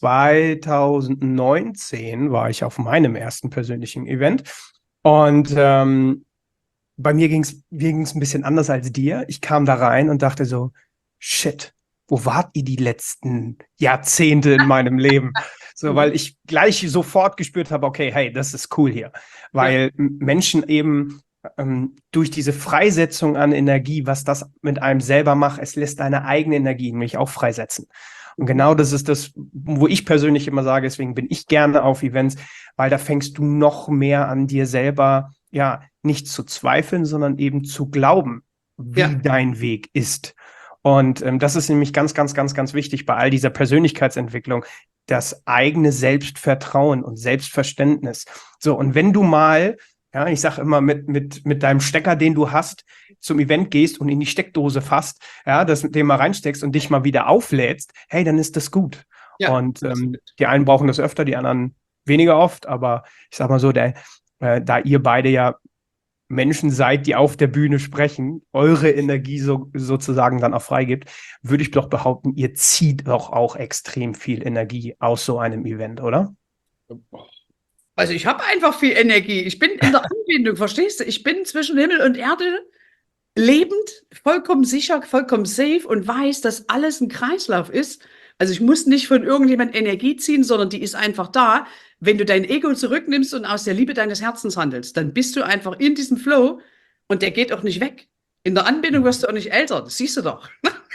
2019 war ich auf meinem ersten persönlichen Event und bei mir ging's ein bisschen anders als dir. Ich kam da rein und dachte so, shit, wo wart ihr die letzten Jahrzehnte in meinem Leben? So, weil ich gleich sofort gespürt habe, okay, hey, das ist cool hier. Weil Menschen eben durch diese Freisetzung an Energie, was das mit einem selber macht, es lässt deine eigene Energie nämlich auch freisetzen. Und genau das ist das, wo ich persönlich immer sage, deswegen bin ich gerne auf Events, weil da fängst du noch mehr an dir selber, ja, nicht zu zweifeln, sondern eben zu glauben, wie dein Weg ist. Und das ist nämlich ganz, ganz, ganz, ganz wichtig bei all dieser Persönlichkeitsentwicklung, das eigene Selbstvertrauen und Selbstverständnis. So, und wenn du mal, ja, ich sage immer, mit deinem Stecker, den du hast, zum Event gehst und in die Steckdose fasst, ja, den mal reinsteckst und dich mal wieder auflädst, hey, dann ist das gut. Ja, und die einen brauchen das öfter, die anderen weniger oft, aber ich sag mal so, da ihr beide ja Menschen seid, die auf der Bühne sprechen, eure Energie sozusagen dann auch freigibt, würde ich doch behaupten, ihr zieht doch auch extrem viel Energie aus so einem Event, oder? Also ich habe einfach viel Energie. Ich bin in der Anbindung, verstehst du? Ich bin zwischen Himmel und Erde lebend, vollkommen sicher, vollkommen safe und weiß, dass alles ein Kreislauf ist. Also ich muss nicht von irgendjemand Energie ziehen, sondern die ist einfach da. Wenn du dein Ego zurücknimmst und aus der Liebe deines Herzens handelst, dann bist du einfach in diesem Flow und der geht auch nicht weg. In der Anbindung wirst du auch nicht älter, das siehst du doch.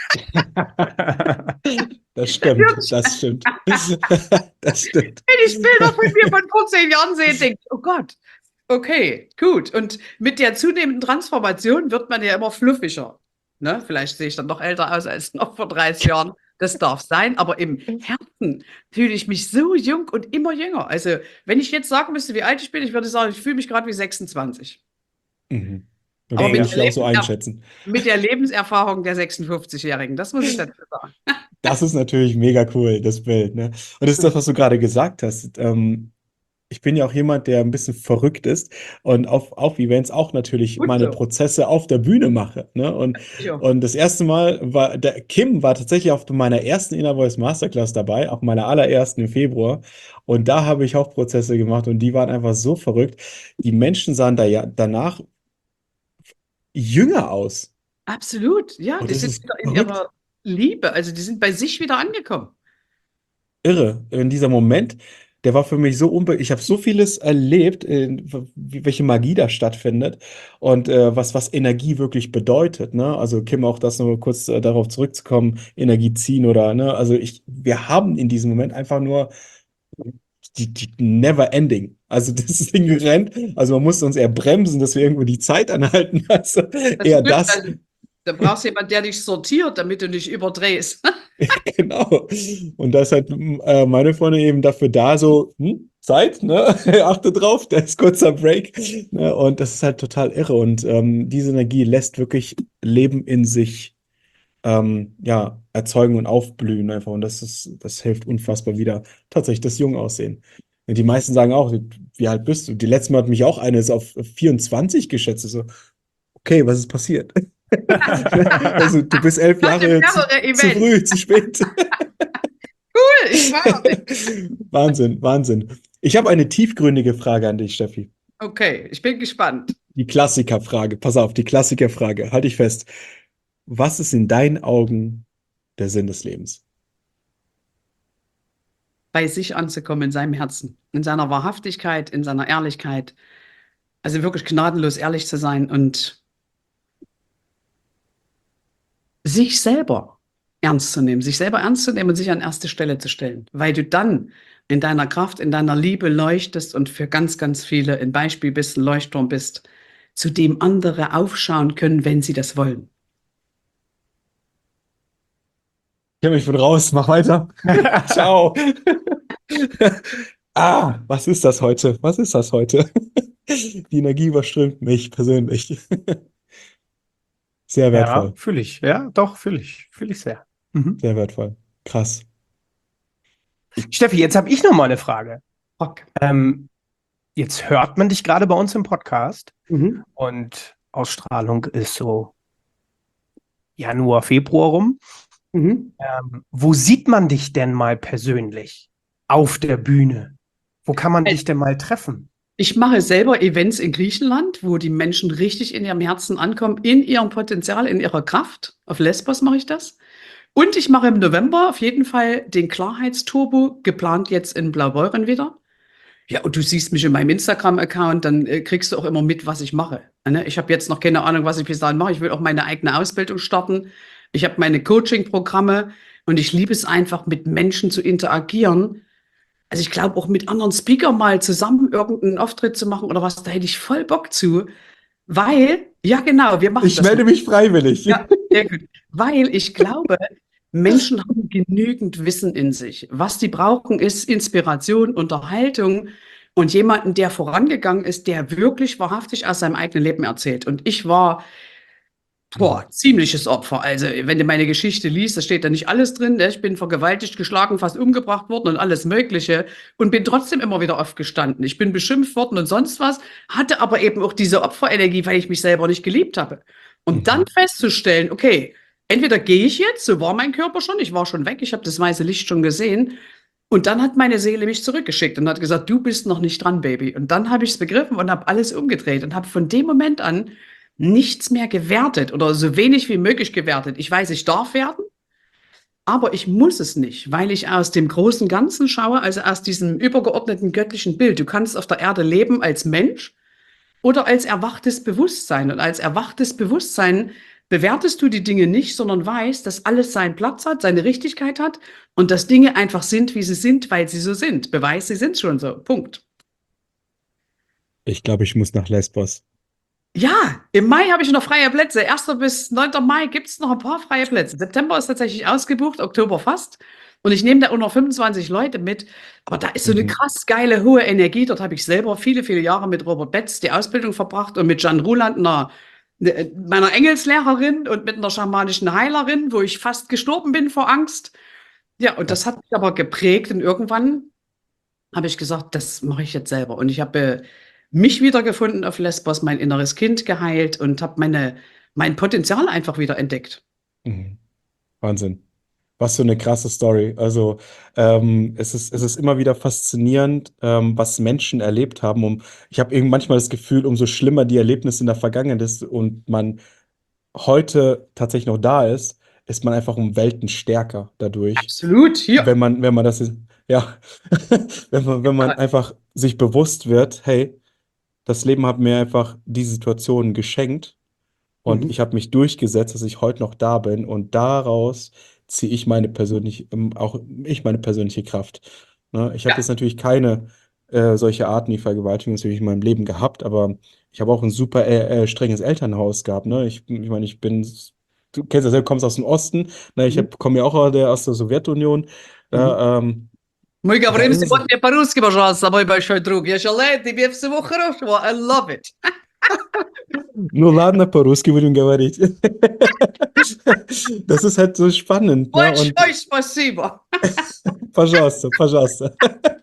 Das stimmt, Natürlich. das stimmt. Das stimmt. Wenn ich Bilder von mir von vor 10 Jahren sehe, denke ich, oh Gott, okay, gut. Und mit der zunehmenden Transformation wird man ja immer fluffiger. Ne? Vielleicht sehe ich dann noch älter aus als noch vor 30 Jahren. Das darf sein, aber im Herzen fühle ich mich so jung und immer jünger. Also, wenn ich jetzt sagen müsste, wie alt ich bin, ich würde sagen, ich fühle mich gerade wie 26. Mhm. Und Aber das würde ich auch so einschätzen. mit der Lebenserfahrung der 56-Jährigen, das muss ich dazu sagen. Das ist natürlich mega cool, das Bild, ne? Und das ist das, was du gerade gesagt hast. Ich bin ja auch jemand, der ein bisschen verrückt ist und auf Events auch natürlich Gut meine so. Prozesse auf der Bühne mache, ne? Ja. Und das erste Mal war, der Kim war tatsächlich auf meiner ersten Inner Voice Masterclass dabei, auch meiner allerersten im Februar. Und da habe ich auch Prozesse gemacht und die waren einfach so verrückt. Die Menschen sahen da ja danach jünger aus. Absolut, ja, Und die das sind ist wieder in verrückt. ihrer Liebe, also die sind bei sich wieder angekommen. Irre. In dieser Moment, der war für mich so ich habe so vieles erlebt, welche Magie da stattfindet und was Energie wirklich bedeutet, ne? Also Kim, auch das nur kurz darauf zurückzukommen, Energie ziehen oder, ne? Also wir haben in diesem Moment einfach nur die never ending. Also das Ding rennt, also man muss uns eher bremsen, dass wir irgendwo die Zeit anhalten. Also Das eher stimmt, das. also, da brauchst du jemanden, der dich sortiert, damit du nicht überdrehst. Genau. Und da ist halt meine Freundin eben dafür da, so, Zeit, ne? Achte drauf, da ist kurzer Break. Ne? Und das ist halt total irre. Und diese Energie lässt wirklich Leben in sich ja, erzeugen und aufblühen einfach. Und das hilft unfassbar wieder tatsächlich das Jungaussehen. Und die meisten sagen auch, wie alt bist du? Die letzte Mal hat mich auch eine ist auf 24 geschätzt. Ich so, okay, was ist passiert? Also du bist 11 Hatte Jahre mehrere zu Events. früh, zu spät. Cool, ich war Wahnsinn, Wahnsinn. Ich habe eine tiefgründige Frage an dich, Steffi. Okay, ich bin gespannt. Die Klassikerfrage. Pass auf, die Klassikerfrage. Halt dich fest. Was ist in deinen Augen der Sinn des Lebens? Bei sich anzukommen in seinem Herzen, in seiner Wahrhaftigkeit, in seiner Ehrlichkeit. Also wirklich gnadenlos ehrlich zu sein und sich selber ernst zu nehmen, sich selber ernst zu nehmen und sich an erste Stelle zu stellen, weil du dann in deiner Kraft, in deiner Liebe leuchtest und für ganz, ganz viele ein Beispiel bist, ein Leuchtturm bist, zu dem andere aufschauen können, wenn sie das wollen. Ich bin raus, mach weiter. Ciao. Was ist das heute? Was ist das heute? Die Energie überströmt mich persönlich. Sehr Ja, wertvoll, fühle ich. Ja, doch, fühle ich. Fühle ich sehr. Mhm. sehr wertvoll. Krass. Steffi, jetzt habe ich noch mal eine Frage. Rock. Jetzt hört man dich gerade bei uns im Podcast Mhm. und Ausstrahlung ist so Januar, Februar rum. Mhm. Wo sieht man dich denn mal persönlich auf der Bühne? Wo kann man dich denn mal treffen? Ich mache selber Events in Griechenland, wo die Menschen richtig in ihrem Herzen ankommen, in ihrem Potenzial, in ihrer Kraft. Auf Lesbos mache ich das. Und ich mache im November auf jeden Fall den Klarheitsturbo, geplant jetzt in Blaubeuren wieder. Ja, und du siehst mich in meinem Instagram-Account, dann kriegst du auch immer mit, was ich mache. Ne? Ich habe jetzt noch keine Ahnung, was ich bis dahin mache. Ich will auch meine eigene Ausbildung starten. Ich habe meine Coaching-Programme und ich liebe es einfach, mit Menschen zu interagieren. Also ich glaube auch mit anderen Speakern mal zusammen irgendeinen Auftritt zu machen oder was, da hätte ich voll Bock zu. Weil, ja genau, wir machen Ich das. melde mich freiwillig. Ja, sehr gut. Weil ich glaube, Menschen haben genügend Wissen in sich. Was die brauchen, ist Inspiration, Unterhaltung und jemanden, der vorangegangen ist, der wirklich wahrhaftig aus seinem eigenen Leben erzählt. Und ich war ziemliches Opfer. Also, wenn du meine Geschichte liest, da steht da nicht alles drin. Ne? Ich bin vergewaltigt, geschlagen, fast umgebracht worden und alles Mögliche und bin trotzdem immer wieder aufgestanden. Ich bin beschimpft worden und sonst was, hatte aber eben auch diese Opferenergie, weil ich mich selber nicht geliebt habe. Und dann festzustellen, okay, entweder gehe ich jetzt, so war mein Körper schon, ich war schon weg, ich habe das weiße Licht schon gesehen. Und dann hat meine Seele mich zurückgeschickt und hat gesagt, du bist noch nicht dran, Baby. Und dann habe ich es begriffen und habe alles umgedreht und habe von dem Moment an nichts mehr gewertet oder so wenig wie möglich gewertet. Ich weiß, ich darf werden, aber ich muss es nicht, weil ich aus dem großen Ganzen schaue, also aus diesem übergeordneten göttlichen Bild. Du kannst auf der Erde leben als Mensch oder als erwachtes Bewusstsein. Und als erwachtes Bewusstsein bewertest du die Dinge nicht, sondern weißt, dass alles seinen Platz hat, seine Richtigkeit hat und dass Dinge einfach sind, wie sie sind, weil sie so sind. Beweis, sie sind schon so. Punkt. Ich glaube, ich muss nach Lesbos. Ja, im Mai habe ich noch freie Plätze. 1. bis 9. Mai gibt es noch ein paar freie Plätze. September ist tatsächlich ausgebucht, Oktober fast. Und ich nehme da auch noch 25 Leute mit. Aber da ist so eine Mhm. krass geile, hohe Energie. Dort habe ich selber viele, viele Jahre mit Robert Betz die Ausbildung verbracht und mit Jan Ruland, meiner Engelslehrerin und mit einer schamanischen Heilerin, wo ich fast gestorben bin vor Angst. Ja, und das Krass. hat mich aber geprägt. Und irgendwann habe ich gesagt, das mache ich jetzt selber. Und ich habe mich wiedergefunden auf Lesbos, mein inneres Kind geheilt und habe mein Potenzial einfach wieder entdeckt. Mhm. Wahnsinn. Was für eine krasse Story. Also es ist immer wieder faszinierend, was Menschen erlebt haben. Ich habe eben manchmal das Gefühl, umso schlimmer die Erlebnisse in der Vergangenheit ist und man heute tatsächlich noch da ist man einfach um Welten stärker dadurch. Absolut, hier. Wenn man das, ja, wenn man einfach sich bewusst wird, hey, das Leben hat mir einfach die Situation geschenkt und Mhm. ich habe mich durchgesetzt, dass ich heute noch da bin und daraus ziehe ich meine persönliche Kraft. Ne? Ich habe Ja. jetzt natürlich keine solche Arten wie Vergewaltigung natürlich in meinem Leben gehabt, aber ich habe auch ein super strenges Elternhaus gehabt. Ne? Ich meine, du kennst das ja, du kommst aus dem Osten, ne? Mhm. Komme ja auch aus der Sowjetunion. Mhm. Мы Da говорим ist es. сегодня по-русски, пожалуйста, мой большой друг. Я желаю тебе всего хорошего. I love it. Ну ладно, по-русски будем говорить. Das ist halt so spannend, ne? Und Большое спасибо. pожалуйста, pожалуйsta.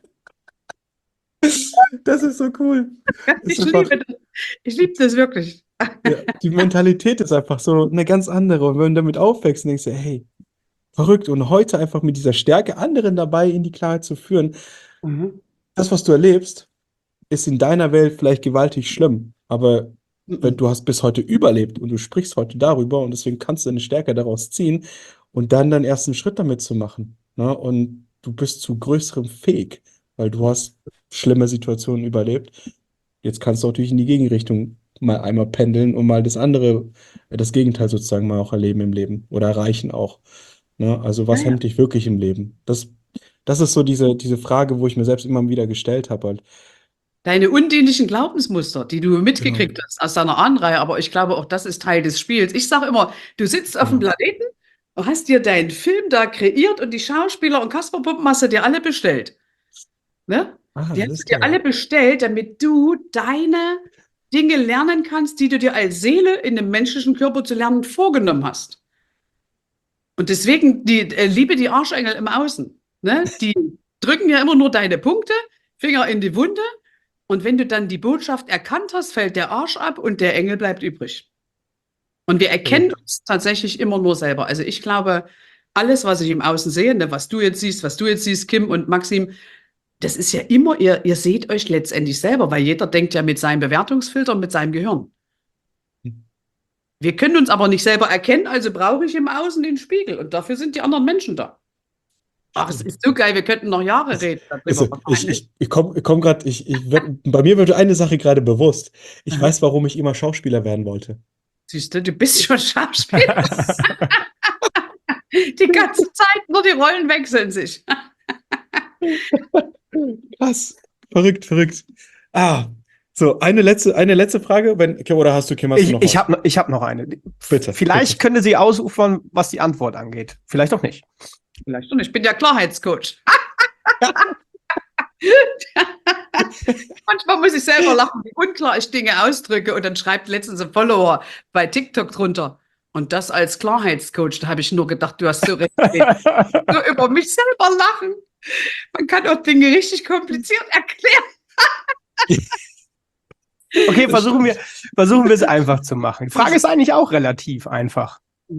Das ist so cool. Ist Ich einfach, liebe das. Ich liebe das wirklich. ja, die Mentalität ist einfach so eine ganz andere. Und wenn du damit aufwächst, denkst du, hey, verrückt. Und heute einfach mit dieser Stärke anderen dabei in die Klarheit zu führen, Mhm. das, was du erlebst, ist in deiner Welt vielleicht gewaltig schlimm. Aber wenn Mhm. du hast bis heute überlebt und du sprichst heute darüber und deswegen kannst du eine Stärke daraus ziehen und dann deinen ersten Schritt damit zu machen. Ne? Und du bist zu Größerem fähig, weil du hast schlimme Situationen überlebt. Jetzt kannst du natürlich in die Gegenrichtung mal einmal pendeln und mal das Gegenteil sozusagen mal auch erleben im Leben oder erreichen auch. Ne? Also Ja, was ja. hemmt dich wirklich im Leben? Das ist so diese Frage, wo ich mir selbst immer wieder gestellt habe. Halt. Deine undienlichen Glaubensmuster, die du Genau. mitgekriegt hast aus deiner Ahnenreihe, aber ich glaube, auch das ist Teil des Spiels. Ich sage immer, du sitzt auf dem Genau. Planeten, du hast dir deinen Film da kreiert und die Schauspieler und Kasperpuppen hast du dir alle bestellt. Ne? Ah, Die das hast du ist dir geil. alle bestellt, damit du deine Dinge lernen kannst, die du dir als Seele in dem menschlichen Körper zu lernen vorgenommen hast. Und deswegen liebe die Arschengel im Außen. Ne? Die drücken ja immer nur deine Punkte, Finger in die Wunde. Und wenn du dann die Botschaft erkannt hast, fällt der Arsch ab und der Engel bleibt übrig. Und wir erkennen uns tatsächlich immer nur selber. Also ich glaube, alles, was ich im Außen sehe, ne, was du jetzt siehst, Kim und Maxim, das ist ja immer, ihr seht euch letztendlich selber, weil jeder denkt ja mit seinem Bewertungsfilter und mit seinem Gehirn. Wir können uns aber nicht selber erkennen, also brauche ich im Außen den Spiegel. Und dafür sind die anderen Menschen da. Ach, es ist so geil, wir könnten noch Jahre reden darüber. Also, ich komm gerade, bei mir wird eine Sache gerade bewusst. Ich Aha. weiß, warum ich immer Schauspieler werden wollte. Siehst du, du bist schon Schauspieler. Die ganze Zeit, nur die Rollen wechseln sich. Krass. Verrückt, verrückt. So, eine letzte Frage, oder hast du, Kim, hast du noch Ich was? hab noch eine. Bitte, Vielleicht bitte. könnte sie ausufern, was die Antwort angeht. Vielleicht auch nicht. Vielleicht schon. Ich bin ja Klarheitscoach. Manchmal muss ich selber lachen, wie unklar ich Dinge ausdrücke. Und dann schreibt letztens ein Follower bei TikTok drunter. Und das als Klarheitscoach, da habe ich nur gedacht, du hast so recht. Nur über mich selber lachen. Man kann auch Dinge richtig kompliziert erklären. Okay, Das versuchen wir es einfach zu machen. Die Frage ist eigentlich auch relativ einfach.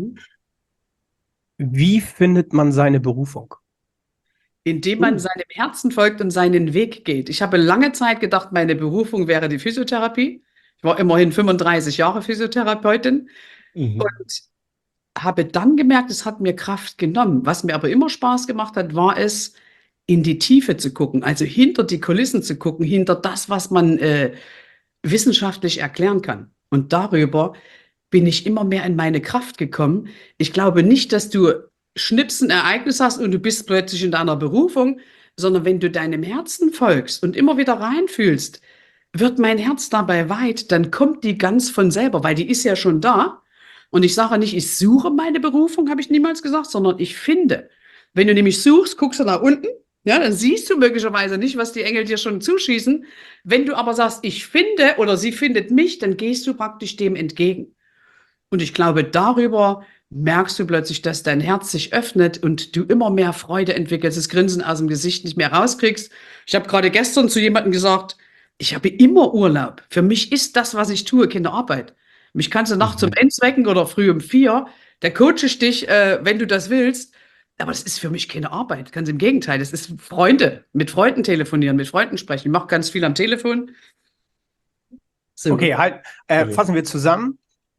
Wie findet man seine Berufung? Indem man seinem Herzen folgt und seinen Weg geht. Ich habe lange Zeit gedacht, meine Berufung wäre die Physiotherapie. Ich war immerhin 35 Jahre Physiotherapeutin Mhm. und habe dann gemerkt, es hat mir Kraft genommen. Was mir aber immer Spaß gemacht hat, war es, in die Tiefe zu gucken, also hinter die Kulissen zu gucken, hinter das, was man wissenschaftlich erklären kann. Und darüber bin ich immer mehr in meine Kraft gekommen. Ich glaube nicht, dass du schnips ein Ereignis hast und du bist plötzlich in deiner Berufung, sondern wenn du deinem Herzen folgst und immer wieder reinfühlst, wird mein Herz dabei weit, dann kommt die ganz von selber, weil die ist ja schon da. Und ich sage nicht, ich suche meine Berufung, habe ich niemals gesagt, sondern ich finde. Wenn du nämlich suchst, guckst du nach unten, ja, dann siehst du möglicherweise nicht, was die Engel dir schon zuschießen. Wenn du aber sagst, ich finde oder sie findet mich, dann gehst du praktisch dem entgegen. Und ich glaube, darüber merkst du plötzlich, dass dein Herz sich öffnet und du immer mehr Freude entwickelst, das Grinsen aus dem Gesicht nicht mehr rauskriegst. Ich habe gerade gestern zu jemandem gesagt, ich habe immer Urlaub. Für mich ist das, was ich tue, keine Arbeit. Mich kannst du nachts um 1 wecken oder früh um 4. Der coache ich dich, wenn du das willst. Aber das ist für mich keine Arbeit. Ganz im Gegenteil. Das ist Freunde. Mit Freunden telefonieren, mit Freunden sprechen. Ich mache ganz viel am Telefon. So. Okay, halt, fassen wir zusammen.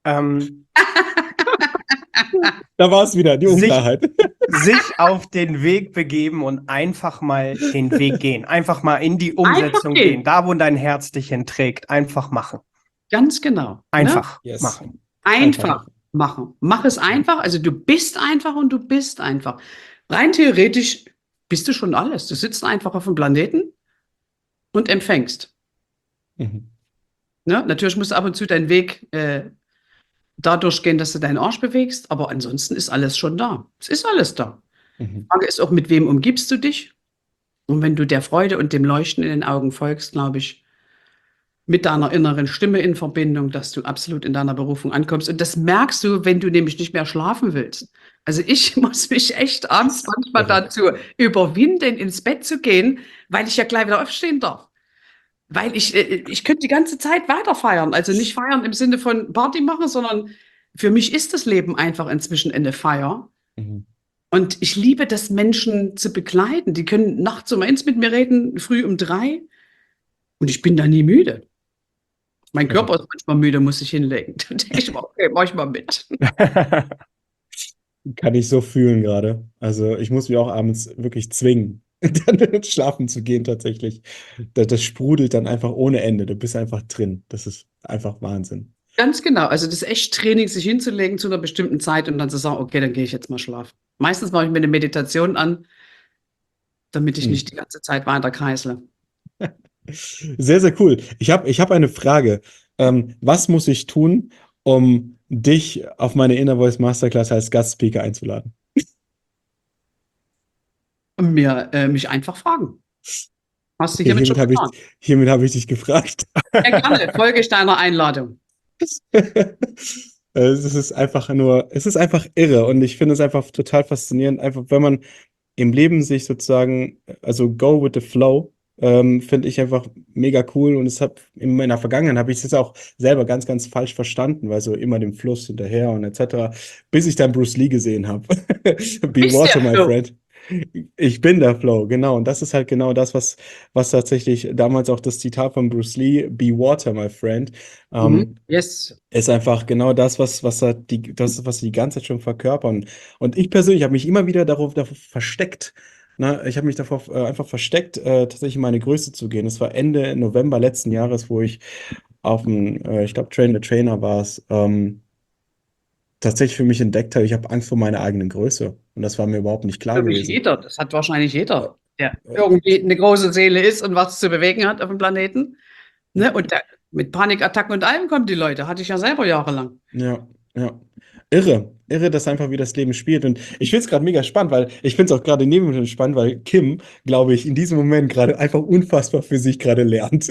Da war es wieder, die Unklarheit. Sich auf den Weg begeben und einfach mal den Weg gehen. Einfach mal in die Umsetzung gehen. Da, wo dein Herz dich hinträgt. Einfach machen. Ganz genau. Einfach Yes. machen. Einfach machen. Mach es einfach. Also du bist einfach und du bist einfach. Rein theoretisch bist du schon alles. Du sitzt einfach auf dem Planeten und empfängst. Mhm. Ne? Natürlich musst du ab und zu deinen Weg dadurch gehen, dass du deinen Arsch bewegst, aber ansonsten ist alles schon da. Es ist alles da. Die Mhm. Frage ist auch, mit wem umgibst du dich? Und wenn du der Freude und dem Leuchten in den Augen folgst, glaube ich, mit deiner inneren Stimme in Verbindung, dass du absolut in deiner Berufung ankommst. Und das merkst du, wenn du nämlich nicht mehr schlafen willst. Also ich muss mich echt abends manchmal dazu überwinden, ins Bett zu gehen, weil ich ja gleich wieder aufstehen darf. Weil ich könnte die ganze Zeit weiter feiern. Also nicht feiern im Sinne von Party machen, sondern für mich ist das Leben einfach inzwischen eine Feier. Mhm. Und ich liebe das, Menschen zu begleiten. Die können nachts um 1 mit mir reden, früh um 3. Und ich bin da nie müde. Mein Körper ist manchmal müde, muss ich hinlegen. Dann denke ich mal, okay, mach ich mal mit. Kann ich so fühlen gerade. Also ich muss mich auch abends wirklich zwingen, dann schlafen zu gehen tatsächlich. Das sprudelt dann einfach ohne Ende. Du bist einfach drin. Das ist einfach Wahnsinn. Ganz genau. Also das ist echt Training, sich hinzulegen zu einer bestimmten Zeit und dann zu sagen, okay, dann gehe ich jetzt mal schlafen. Meistens mache ich mir eine Meditation an, damit ich nicht die ganze Zeit weiter kreisle. Sehr, sehr cool. Ich hab eine Frage. Was muss ich tun, um dich auf meine Inner Voice Masterclass als Gastspeaker einzuladen? Und mich einfach fragen. Hast du Okay, hiermit schon getan? hiermit hab ich dich gefragt. Ja, gerne, folge ich deiner Einladung. Es ist einfach irre und ich finde es einfach total faszinierend, einfach wenn man im Leben sich sozusagen, also go with the flow, finde ich einfach mega cool und in meiner Vergangenheit habe ich es jetzt auch selber ganz, ganz falsch verstanden, weil so immer dem Fluss hinterher und etc., bis ich dann Bruce Lee gesehen habe. Be water, my friend. Ich bin der Flow, genau. Und das ist halt genau das, was tatsächlich damals auch das Zitat von Bruce Lee, Be water, my friend, Yes. ist einfach genau das, was sie die ganze Zeit schon verkörpern. Und ich persönlich habe mich immer wieder davor versteckt. Ne? Ich habe mich davor einfach versteckt, tatsächlich in meine Größe zu gehen. Es war Ende November letzten Jahres, wo ich auf dem, ich glaube, Train the Trainer war es, tatsächlich für mich entdeckt habe, ich habe Angst vor meiner eigenen Größe. Und das war mir überhaupt nicht klar gewesen. Jeder, das hat wahrscheinlich jeder, der irgendwie eine große Seele ist und was zu bewegen hat auf dem Planeten. Ne? Und mit Panikattacken und allem kommen die Leute. Hatte ich ja selber jahrelang. Ja. Irre, dass einfach wie das Leben spielt. Und ich finde es gerade mega spannend, weil ich finde es auch gerade neben mir spannend, weil Kim, glaube ich, in diesem Moment gerade einfach unfassbar für sich gerade lernt.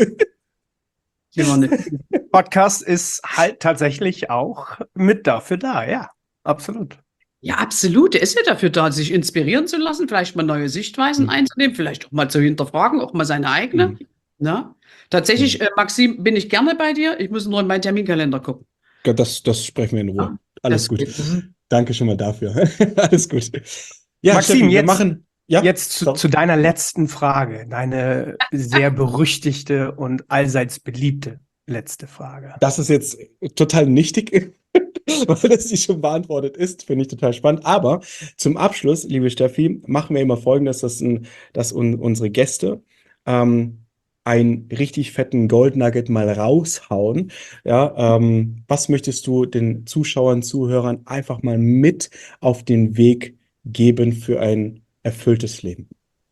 Podcast ist halt tatsächlich auch mit dafür da, ja, absolut. Ja, absolut. Der ist ja dafür da, sich inspirieren zu lassen, vielleicht mal neue Sichtweisen einzunehmen, vielleicht auch mal zu hinterfragen, auch mal seine eigene. Na? Tatsächlich, Maxim, bin ich gerne bei dir. Ich muss nur in meinen Terminkalender gucken. Das sprechen wir in Ruhe. Alles gut. Geht. Danke schon mal dafür. Alles gut. Ja, Maxim, Steffi, jetzt zu deiner letzten Frage, deine sehr berüchtigte und allseits beliebte letzte Frage. Das ist jetzt total nichtig, weil das die schon beantwortet ist, finde ich total spannend. Aber zum Abschluss, liebe Steffi, machen wir immer Folgendes, dass unsere Gäste einen richtig fetten Goldnugget mal raushauen. Ja, was möchtest du den Zuschauern, Zuhörern einfach mal mit auf den Weg geben für ein erfülltes Leben?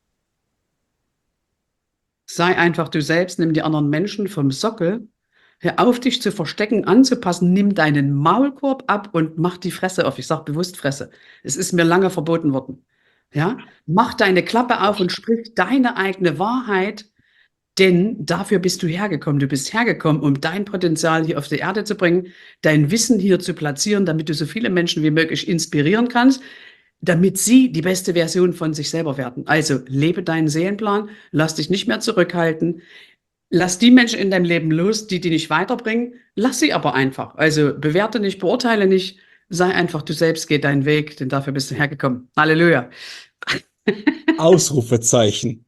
Sei einfach du selbst, nimm die anderen Menschen vom Sockel. Hör auf, dich zu verstecken, anzupassen, nimm deinen Maulkorb ab und mach die Fresse auf. Ich sage bewusst Fresse. Es ist mir lange verboten worden. Ja? Mach deine Klappe auf und sprich deine eigene Wahrheit, denn dafür bist du hergekommen. Du bist hergekommen, um dein Potenzial hier auf die Erde zu bringen, dein Wissen hier zu platzieren, damit du so viele Menschen wie möglich inspirieren kannst, damit sie die beste Version von sich selber werden. Also lebe deinen Seelenplan, lass dich nicht mehr zurückhalten. Lass die Menschen in deinem Leben los, die nicht weiterbringen. Lass sie aber einfach. Also bewerte nicht, beurteile nicht. Sei einfach du selbst, geh deinen Weg, denn dafür bist du hergekommen. Halleluja. Ausrufezeichen.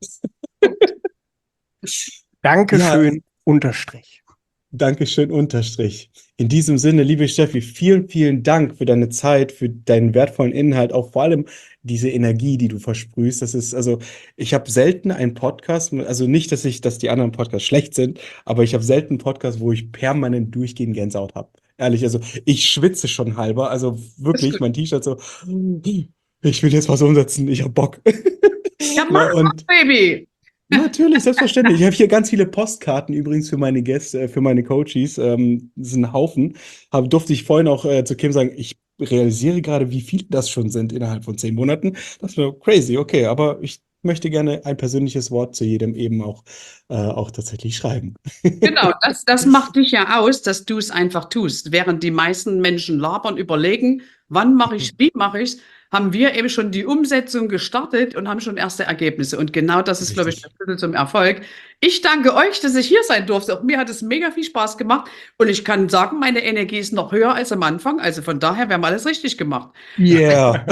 Dankeschön, Unterstrich. Dankeschön, Unterstrich. In diesem Sinne, liebe Steffi, vielen, vielen Dank für deine Zeit, für deinen wertvollen Inhalt, auch vor allem diese Energie, die du versprühst. Das ist, also, ich habe selten einen Podcast, also nicht, dass die anderen Podcasts schlecht sind, aber ich habe selten einen Podcast, wo ich permanent durchgehend Gänsehaut habe. Ehrlich, also ich schwitze schon halber, also wirklich, mein T-Shirt so, ich will jetzt was umsetzen, ich habe Bock. Ja, mach mal, Baby. Natürlich, selbstverständlich. Ich habe hier ganz viele Postkarten übrigens für meine Gäste, für meine Coaches. Das ist ein Haufen. Durfte ich vorhin auch zu Kim sagen, ich realisiere gerade, wie viele das schon sind innerhalb von 10 Monaten. Das war crazy, okay, aber ich möchte gerne ein persönliches Wort zu jedem eben auch tatsächlich schreiben. Genau, das macht dich ja aus, dass du es einfach tust. Während die meisten Menschen labern, überlegen, wann mache ich es, wie mache ich es, haben wir eben schon die Umsetzung gestartet und haben schon erste Ergebnisse. Und genau das ist, glaube ich, der Schlüssel zum Erfolg. Ich danke euch, dass ich hier sein durfte. Auch mir hat es mega viel Spaß gemacht. Und ich kann sagen, meine Energie ist noch höher als am Anfang. Also von daher, wir haben alles richtig gemacht. Yeah.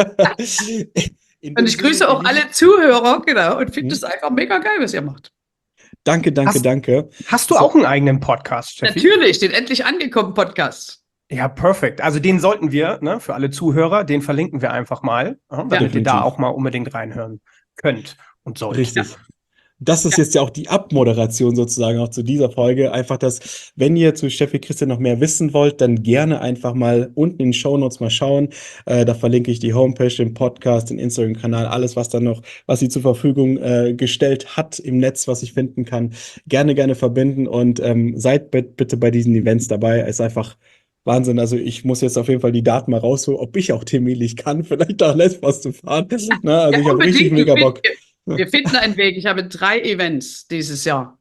Und ich grüße auch alle Zuhörer, genau, und finde es einfach mega geil, was ihr macht. Danke, danke. Hast du auch einen eigenen Podcast, Steffi? Natürlich, den Endlich angekommen Podcast. Ja, perfekt. Also den sollten wir, ne, für alle Zuhörer, den verlinken wir einfach mal, damit ihr da auch mal unbedingt reinhören könnt und sollt. Richtig. Das ist jetzt ja auch die Abmoderation sozusagen auch zu dieser Folge. Einfach, dass, wenn ihr zu Steffi Christian noch mehr wissen wollt, dann gerne einfach mal unten in den Shownotes mal schauen. Da verlinke ich die Homepage, den Podcast, den Instagram-Kanal, alles, was sie zur Verfügung gestellt hat im Netz, was ich finden kann. Gerne verbinden und seid bitte bei diesen Events dabei. Es ist einfach Wahnsinn. Also ich muss jetzt auf jeden Fall die Daten mal rausholen, ob ich auch terminlich kann, vielleicht nach Lesbos zu fahren. Na, also ja, ich habe richtig mega Bock. Wir finden einen Weg. Ich habe 3 Events nächstes Jahr.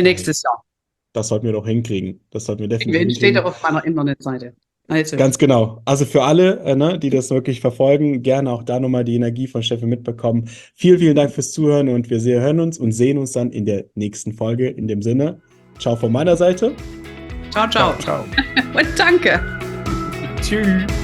Das sollten wir doch hinkriegen. Das sollten wir definitiv hinkriegen. Steht auch auf meiner Internetseite. Also. Ganz genau. Also für alle, die das wirklich verfolgen, gerne auch da nochmal die Energie von Steffi mitbekommen. Vielen Dank fürs Zuhören und wir hören uns und sehen uns dann in der nächsten Folge. In dem Sinne, ciao von meiner Seite. Ciao. Und danke. Tschüss.